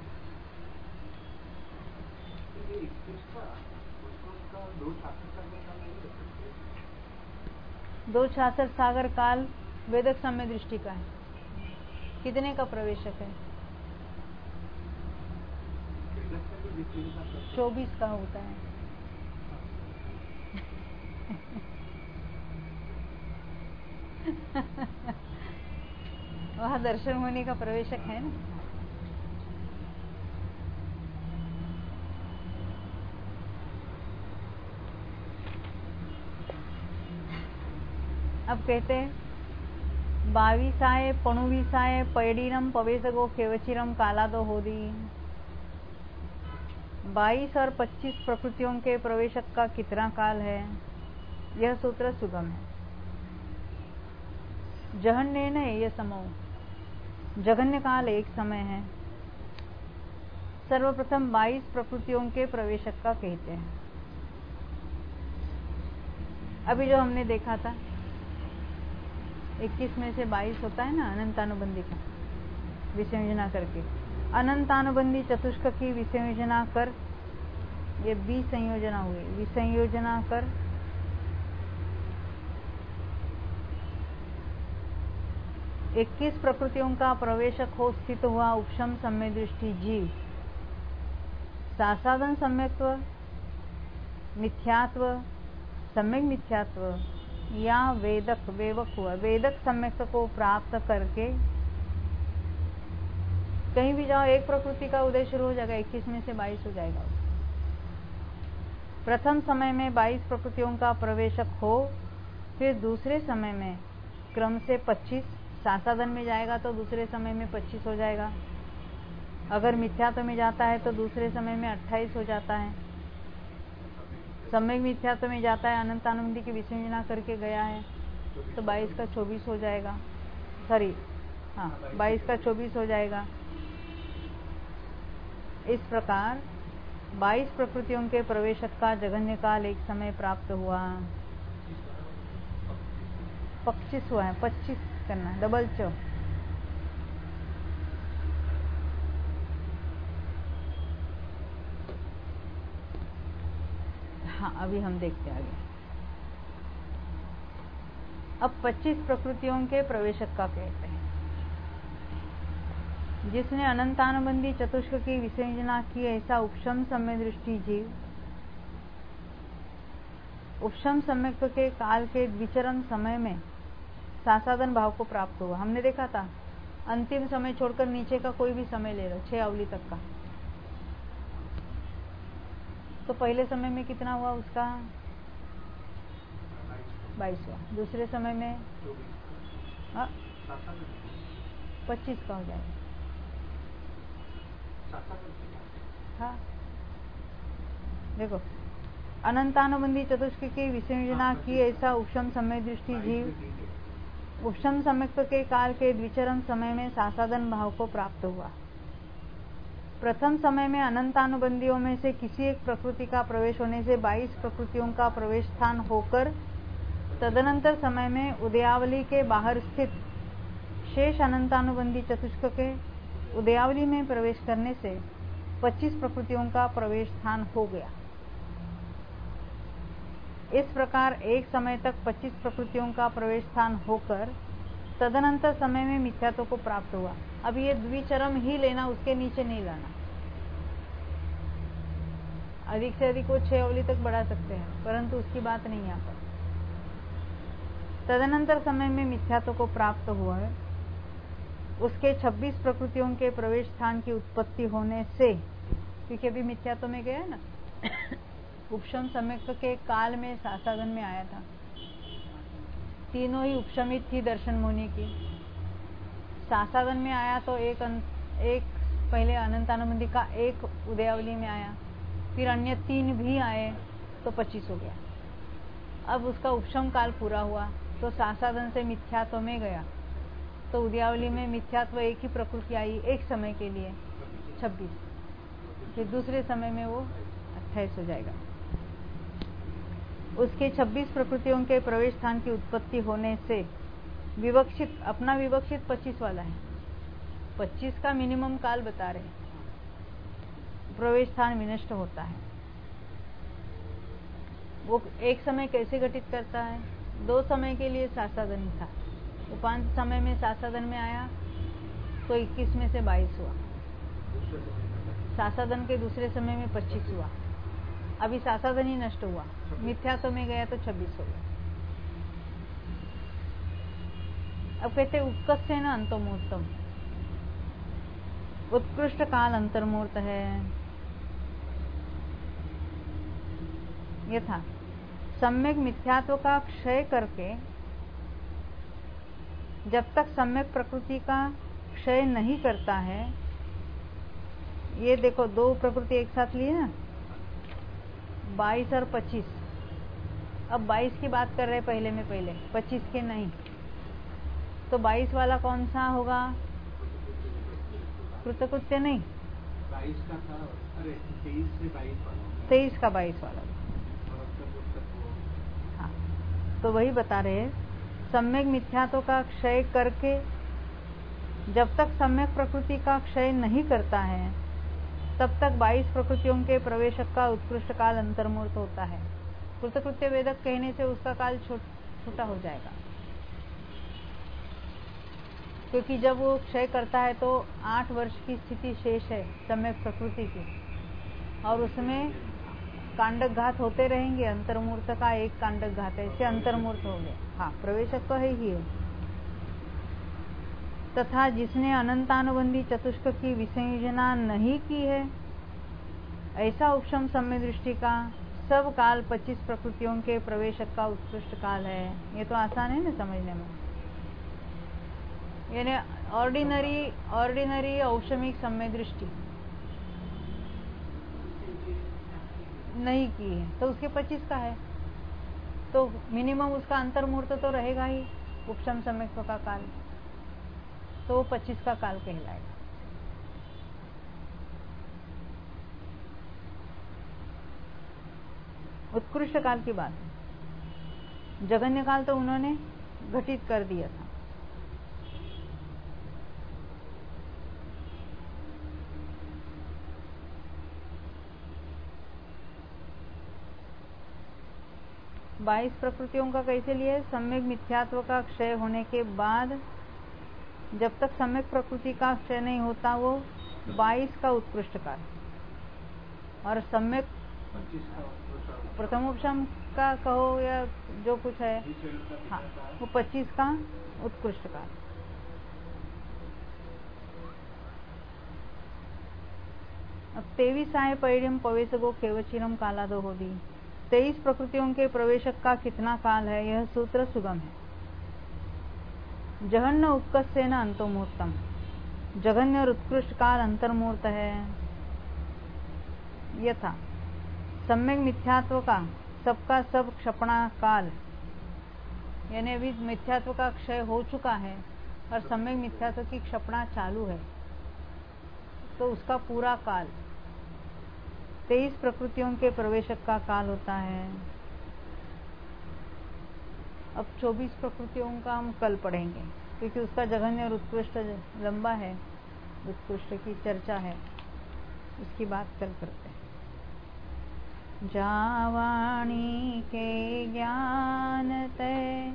A: दो 66 सागर काल वेदक समय दृष्टि का है। कितने का प्रवेशक है? 24 का होता है। वहाँ दर्शन होने का प्रवेशक है ना। अब कहते हैं 22 पणुविसाय पैडीनम पवेसगो केवचिरम कालादो होदी। 22 और 25 प्रकृतियों के प्रवेशक का कितना काल है? यह सूत्र सुगम है। जघन्य न यह समो, जघन्य काल एक समय है। सर्वप्रथम 22 प्रकृतियों के प्रवेशक का कहते हैं। अभी जो हमने देखा था 21 में से 22 होता है ना अनंतानुबंधी का विसंयोजना करके। अनंतानुबंधी चतुष्क की विसंयोजना कर, ये विसंयोजना हुई, विसंयोजना कर 21 प्रकृतियों का प्रवेशक हो स्थित हुआ उपशम सम्य दृष्टि जीव सासाधन सम्यक्त्व, मिथ्यात्व, सम्यक मिथ्यात्व या वेदक वेवक हुआ वेदक सम्यक्त्व को प्राप्त करके कहीं भी जाओ एक प्रकृति का उदय शुरू हो जाएगा। 21 में से 22 हो जाएगा। प्रथम समय में 22 प्रकृतियों का प्रवेशक हो, फिर दूसरे समय में क्रम से 25 सासाधन में जाएगा तो दूसरे समय में 25 हो जाएगा। अगर मिथ्यात्व में जाता है तो दूसरे समय में 28 हो जाता है। सम्यक मिथ्यात्व में जाता है, अनंतानुबंधी की विसंयोजना करके गया है तो 22 का 24 हो जाएगा। सॉरी, हाँ 22 का 24 हो जाएगा। इस प्रकार 22 प्रकृतियों के प्रवेशक का जघन्य काल एक समय प्राप्त हुआ। 25 हुआ है, 25 करना है, डबल चो। हाँ अभी हम देखते आगे। अब 25 प्रकृतियों के प्रवेशक का कहते हैं। जिसने अनंतानुबंधी चतुष्क की विसंयोजना की ऐसा उपशम सम्य दृष्टि जीव उपशम सम्यक्त्व के काल के द्विचरण समय में सासाधन भाव को प्राप्त हुआ। हमने देखा था अंतिम समय छोड़कर नीचे का कोई भी समय ले लो 6 अवली तक का, तो पहले समय में कितना हुआ उसका? 22 हुआ। दूसरे समय में 25 का हो जाएगा। हाँ देखो, अनंतानुबंधी चतुष्क की विसंयोजना की ऐसा उपशम समय दृष्टि जीव उपशम सम्यक्त्व के काल के द्विचरण समय में सासाधन भाव को प्राप्त हुआ। प्रथम समय में अनंतानुबंधियों में से किसी एक प्रकृति का प्रवेश होने से 22 प्रकृतियों का प्रवेश स्थान होकर तदनंतर समय में उदयावली के बाहर स्थित शेष अनंतानुबंधी चतुष्क के उदयावली में प्रवेश करने से 25 प्रकृतियों का प्रवेश स्थान हो गया। इस प्रकार एक समय तक 25 प्रकृतियों का प्रवेश स्थान होकर तदनंतर समय में मिथ्यात्व को प्राप्त हुआ। अब ये द्विचरम ही लेना, उसके नीचे नहीं लाना। अधिक से अधिक वो 6 अवली तक बढ़ा सकते हैं, परंतु उसकी बात नहीं यहाँ पर। तदनंतर समय में मिथ्यात्व को प्राप्त हुआ है, उसके 26 प्रकृतियों के प्रवेश स्थान की उत्पत्ति होने से, क्योंकि अभी मिथ्यात्व में गया है ना, उपशम सम्यक के काल में सासाधन में आया था। तीनों ही उपशमित थी दर्शन मुनि की। सासाधन में आया तो एक पहले अनंतानुबंधी का एक उदयावली में आया, फिर अन्य 3 भी आए तो 25 हो गया। अब उसका उपशम काल पूरा हुआ तो सासाधन से मिथ्यात्व में गया, तो उदयावली में मिथ्यात्व एक ही प्रकृति आई एक समय के लिए 26, फिर दूसरे समय में वो 28 हो जाएगा। उसके 26 प्रकृतियों के प्रवेश स्थान की उत्पत्ति होने से विवक्षित, अपना विवक्षित 25 वाला है, 25 का मिनिमम काल बता रहे, प्रवेश स्थान विनष्ट होता है। वो एक समय कैसे घटित करता है? 2 समय के लिए सासाधन था, उपांत समय में सासाधन में आया तो 21 में से 22 हुआ, सासाधन के दूसरे समय में 25 हुआ, अभी सासाधन ही नष्ट हुआ, मिथ्यात्व में गया तो 26 हो गया। अब कहते उत्कर्षेण अंतर्मूर्तम, उत्कृष्ट काल अंतर्मूर्त है। यथा सम्यक मिथ्यात्व का क्षय करके जब तक सम्यक प्रकृति का क्षय नहीं करता है, ये देखो 2 प्रकृति एक साथ लिए ना, 22 और 25। अब 22 की बात कर रहे पहले में, पहले 25 के नहीं, तो 22 वाला कौन सा होगा? कृतकृत्य नहीं,
B: 22 का था, अरे 23 से 22 वाला,
A: 23 का 22 वाला। हाँ, तो वही बता रहे हैं, सम्यक मिथ्यात्व का क्षय करके जब तक सम्यक प्रकृति का क्षय नहीं करता है, तब तक 22 प्रकृतियों के प्रवेशक का उत्कृष्ट काल अंतर्मूर्त होता है। कृतकृत्य वेदक कहने से उसका काल छोटा हो जाएगा, क्योंकि जब वो क्षय करता है तो 8 वर्ष की स्थिति शेष है सम्यक प्रकृति की, और उसमें कांडक घात होते रहेंगे। अंतर्मूर्त का एक कांडक घात है, इससे अंतर्मूर्त हो गए। हाँ, प्रवेशक तो है ही है। तथा जिसने अनंतानुबंधी चतुष्क की विसंयोजना नहीं की है, ऐसा उपशम सम्य दृष्टि का सब काल 25 प्रकृतियों के प्रवेशक का उत्कृष्ट काल है। ये तो आसान है ना समझने में। यानी ऑर्डिनरी औषमिक सम्य दृष्टि नहीं की है तो उसके 25 का है, तो मिनिमम उसका अंतर्मूर्त तो रहेगा ही उपशम सम्यक का काल, तो वो 25 का काल कहलाएगा। उत्कृष्ट काल की बात है, जघन्य काल तो उन्होंने घटित कर दिया था। बाईस प्रकृतियों का कैसे लिया है? सम्यक मिथ्यात्व का क्षय होने के बाद जब तक सम्यक प्रकृति का क्षय नहीं होता, वो 22 का उत्कृष्ट काल, और सम्यक प्रथमोपशम का कहो या जो कुछ है, हाँ, वो 25 का उत्कृष्ट काल। अब 23 आए पैड्यम पवेशगो केवचिरम कालादो होदी। 23 प्रकृतियों के प्रवेशक का कितना काल है, यह सूत्र सुगम है। जघन्य उत्कर्षेण अंतर्मूर्तम, जघन्य और उत्कृष्ट काल अंतर्मूर्त है। यथा सम्यक मिथ्यात्व का सबका सब क्षपणा काल, यानी अभी मिथ्यात्व का क्षय हो चुका है और सम्यक मिथ्यात्व की क्षपणा चालू है, तो उसका पूरा काल 23 प्रकृतियों के प्रवेशक का काल होता है। अब 24 प्रकृतियों का हम कल पढ़ेंगे, क्योंकि उसका जघन्य और उत्कृष्ट लंबा है, उत्कृष्ट की चर्चा है, उसकी बात कल करते हैं। जावाणी के ज्ञान ते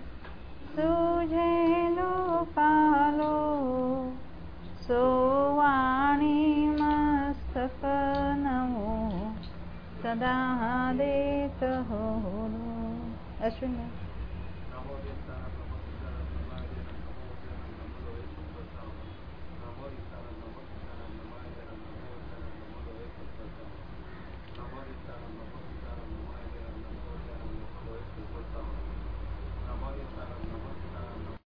A: सूझे लो कालो, सोवाणी मस्तक नमो सदा देत हो। अश्विन